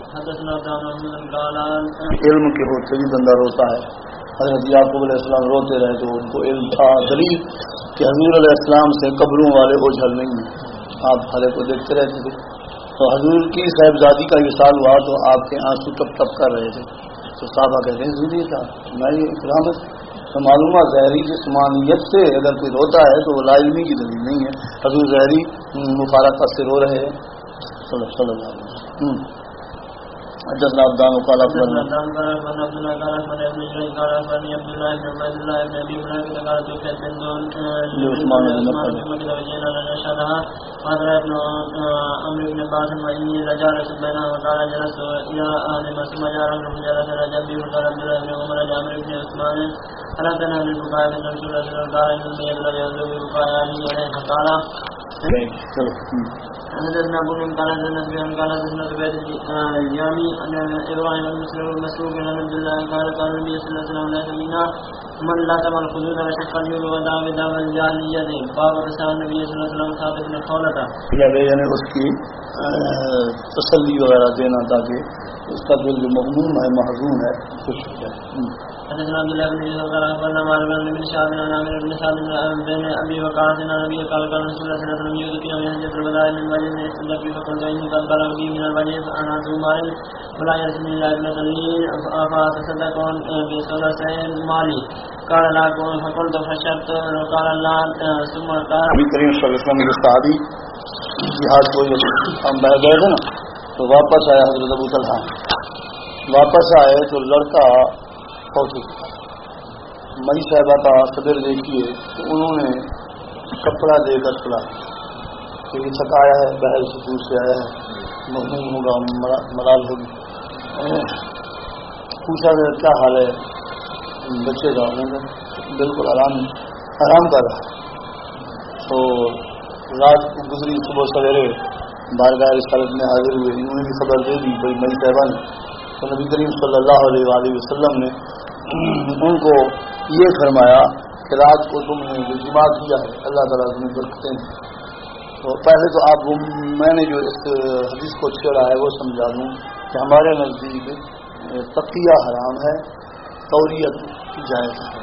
علم کے ہوتے بھی بندہ روتا ہے. حضرت یعقوب علیہ السلام روتے رہے تو ان کو علم تھا, دلیل کہ حضور علیہ السلام سے قبروں والے اوجھل نہیں ہیں, آپ بھلے کو دیکھتے رہتے تھے. تو حضور کی صاحبزادی کا وصال ہوا تو آپ کے آنسو ٹپ ٹپ کر رہے تھے. تو صحابہ کہتے ہیں ضروری تھا میں یہ کرامت تو معلومہ ظاہری جسمانیت سے اگر کوئی روتا ہے تو وہ لا علمی کی دلیل نہیں ہے. حضور ظاہری مفارقت سے رو رہے ہیں صلی اللہ علیہ وسلم. حدثنا عبدان وقال اخبرنا عبد الله قال اخبرني ابن جريج قال اخبرني عبد الله بن عبد الله بن ابي بكر قال توفيت بنت عثمان بن مكي وجينا نشهدها قال ابن عمرو بن باز واني رجعت بينها وقال جلست الى اهل مسلم جارا فجلس رجبي وقال عبد الله بن عمر عمرو بن عثمان الا تنام البكاء من رسول الله صلى الله عليه وسلم قال ان يذهب البكاء عليه قال حدثنا ابو بن قال حدثنا سفيان قال حدثنا زبيد اليامي ان ابراهيم المسلم المسروق بن عبد الله قال قال النبي صلى الله عليه وسلم لا تمينا من لا تمل الخدود وشق اليول ودعا بدعوى الجاهليه فاب رسال النبي صلى الله عليه وسلم ثابت بن خولة یعنی اس کی تسلی وغیرہ دینا تاکہ اس کا دل جو مغموم ہے محزون ہے خوش ہو جائے. حدثنا عبد الله بن يوسف قال اخبرنا مالك بن شهاب عن عامر بن سعد بن ابي وقاص عن ابي قال قال رسول الله صلى الله عليه وسلم يؤتي يوم حجة الوداع من وجه الذي فقلت اني قد بلغ بي من الوجه انا ذو مال ولا يرث من الله ابنة لي فاتصدق بثلث مالي قال لا فقلت فشرت قال لا ثم قال نبی کریم صلی اللہ علیہ وسلم کے صحابی جہاد کو ہم بہ گئے تھے نا، تو واپس آئے حضرت ابو طلحہ، واپس آئے تو لڑکا فوت ہو گیا۔ مئی صاحبہ کا صدر دیکھیے تو انہوں نے کپڑا دے کر سلا کہ یہ تھکایا ہے، بحر سے دور سے آیا ہے، مغموم ہوگا، ملال ہوگی۔ پوچھا کہ کیا حال ہے بچے کا؟ بالکل آرام کر رہا ہے۔ تو رات گزری، صبح سویرے بارگاہ رسالت میں حاضر ہوئے، انہوں نے بھی خبر دے دی بھائی مئی صاحبہ نے، تو نبی کریم صلی اللہ علیہ وآلہ وسلم نے ان کو یہ فرمایا کہ رات کو تم نے جو جمع کیا ہے اللہ تعالیٰ تمہیں برکتیں ہیں۔ تو پہلے تو آپ میں نے جو اس حدیث کو چھیڑا ہے وہ سمجھا دوں کہ ہمارے نزدیک تقیہ حرام ہے، توریت جائز ہے۔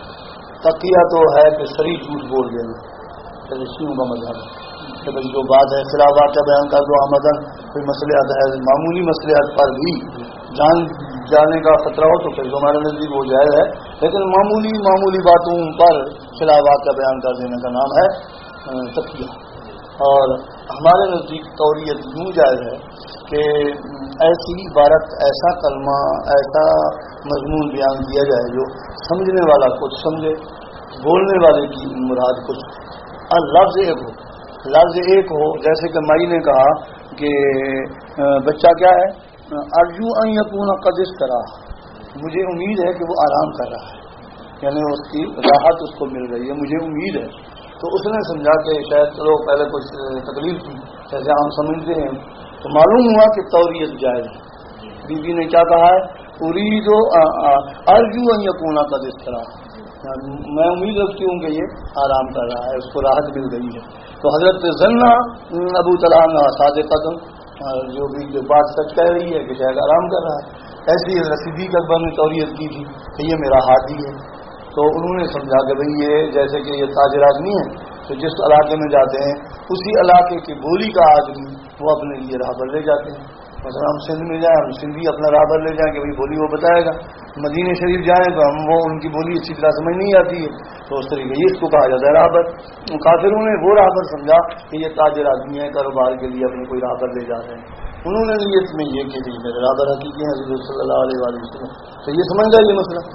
تقیہ تو ہے کہ سری جھوٹ بول دینا، شیعوں کا مذہب ہے کہ بھائی جو بات ہے خلافات کا بیان کر دو، آمدن کوئی مسئلہ ہے، معمولی مسئلہ پر بھی جان جانے کا خطرہ ہو تو پھر ہمارے نزدیک وہ جائز ہے، لیکن معمولی باتوں پر خلافات کا بیان کر دینے کا نام ہے تقیہ۔ اور ہمارے نزدیک توریت یوں جائز ہے کہ ایسی عبارت، ایسا کلمہ، ایسا مضمون بیان کیا جائے جو سمجھنے والا کچھ سمجھے، بولنے والے کی مراد کچھ، اور لفظ ایک ہو جیسے کہ مائی نے کہا کہ بچہ کیا ہے، ارجو ان یکون قد استراح، مجھے امید ہے کہ وہ آرام کر رہا ہے، یعنی اس کی راحت اس کو مل رہی ہے، مجھے امید ہے۔ تو اس نے سمجھا کہ شاید چلو پہلے کچھ تکلیف تھی، جیسے ہم سمجھتے ہیں، تو معلوم ہوا کہ توریت جائز ہے۔ بی بی نے کیا کہا ہے، ارید ارجو ان یکون قد استراح، میں امید رکھتی ہوں کہ یہ آرام کر رہا ہے، اس کو راحت مل گئی ہے۔ تو حضرت زنا ابو طلحہ صادقۃ، جو بھی جو بات سچ کہہ رہی ہے کہ شاید آرام کر رہا ہے، ایسی حضرت صدیق اکبر نے توریت کی تھی کہ یہ میرا ہاتھی ہے۔ تو انہوں نے سمجھا کہ بھئی یہ جیسے کہ یہ تاجر آدمی ہے، تو جس علاقے میں جاتے ہیں اسی علاقے کی بولی کا آدمی وہ اپنے لیے راہبر لے جاتے ہیں۔ مثلا ہم سندھ میں جائیں، ہم سندھی اپنا راہبر لے جائیں کہ بھئی بولی وہ بتائے گا، مدینہ شریف جائیں تو ہم وہ ان کی بولی اچھی طرح سمجھ نہیں آتی ہے، تو اس طریقے یہ اس کو کہا جاتا ہے راہبر۔ کافروں نے وہ راہبر سمجھا کہ یہ تاجر آدمی ہے، کاروبار کے لیے اپنے کوئی راہبر لے جا رہے ہیں، انہوں نے نیت میں یہ کہ میرے راہبر حقیقی ہیں حضور صلی اللہ علیہ وآلہ وسلم۔ تو یہ سمجھ گیا یہ مسئلہ۔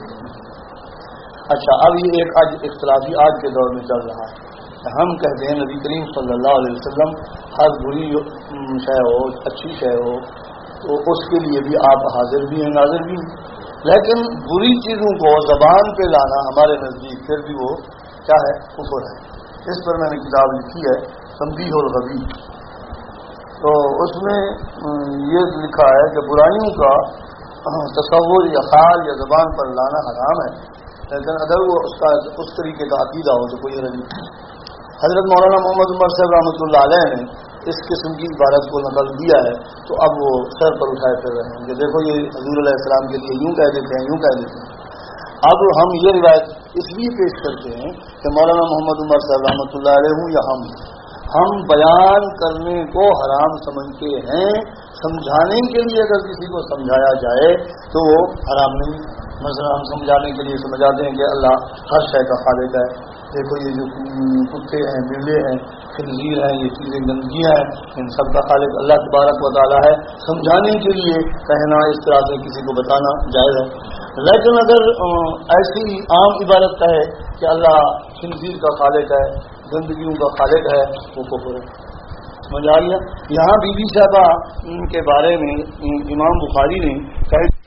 اچھا، اب یہ ایک آج اختلافی آج کے دور میں چل رہا ہے، ہم کہتے ہیں نبی کریم صلی اللہ علیہ وسلم ہر بری شے ہو، اچھی شے ہو تو اس کے لیے بھی آپ حاضر بھی ہیں، ناظر بھی ہیں، لیکن بری چیزوں کو زبان پہ لانا ہمارے نزدیک پھر بھی وہ کیا ہے، کفر ہے۔ اس پر میں نے کتاب لکھی ہے تنبیہ الغبی، تو اس میں یہ لکھا ہے کہ برائیوں کا تصور یا خیال یا زبان پر لانا حرام ہے، لیکن اگر وہ اس طریقے کا عقیدہ ہو تو کوئی حرج نہیں۔ حضرت مولانا محمد عمر صاحب رحمۃ اللہ علیہ نے اس قسم کی عبارت کو نقل دیا ہے، تو اب وہ سر پر اٹھائے پھر رہے ہیں کہ دیکھو یہ حضور علیہ السلام کے لیے یوں کہہ دیتے ہیں، یوں کہہ دیتے ہیں۔ اب ہم یہ روایت اس لیے پیش کرتے ہیں کہ مولانا محمد عمر صاحب رحمۃ اللہ علیہ ہوں یا ہم بیان کرنے کو حرام سمجھتے ہیں، سمجھانے کے لیے اگر کسی کو سمجھایا جائے تو وہ حرام نہیں۔ مثلا ہم سمجھانے کے لیے سمجھاتے ہیں کہ اللہ ہر شے کا خالق ہے، دیکھو یہ جو کتے ہیں، بلے ہیں، خنزیر ہیں، یہ چیزیں گندگیاں ہیں، ان سب کا خالق اللہ تبارک و تعالیٰ ہے۔ سمجھانے کے لیے کہنا، اس طرح سے کسی کو بتانا جائز ہے، لیکن اگر ایسی عام عبارت کہے کہ اللہ خنزیر کا خالق ہے، گندگیوں کا خالق ہے، وہ کفر ہے۔ سمجھ آ گیا؟ یہاں بی بی صاحبہ کے بارے میں امام بخاری نے کہا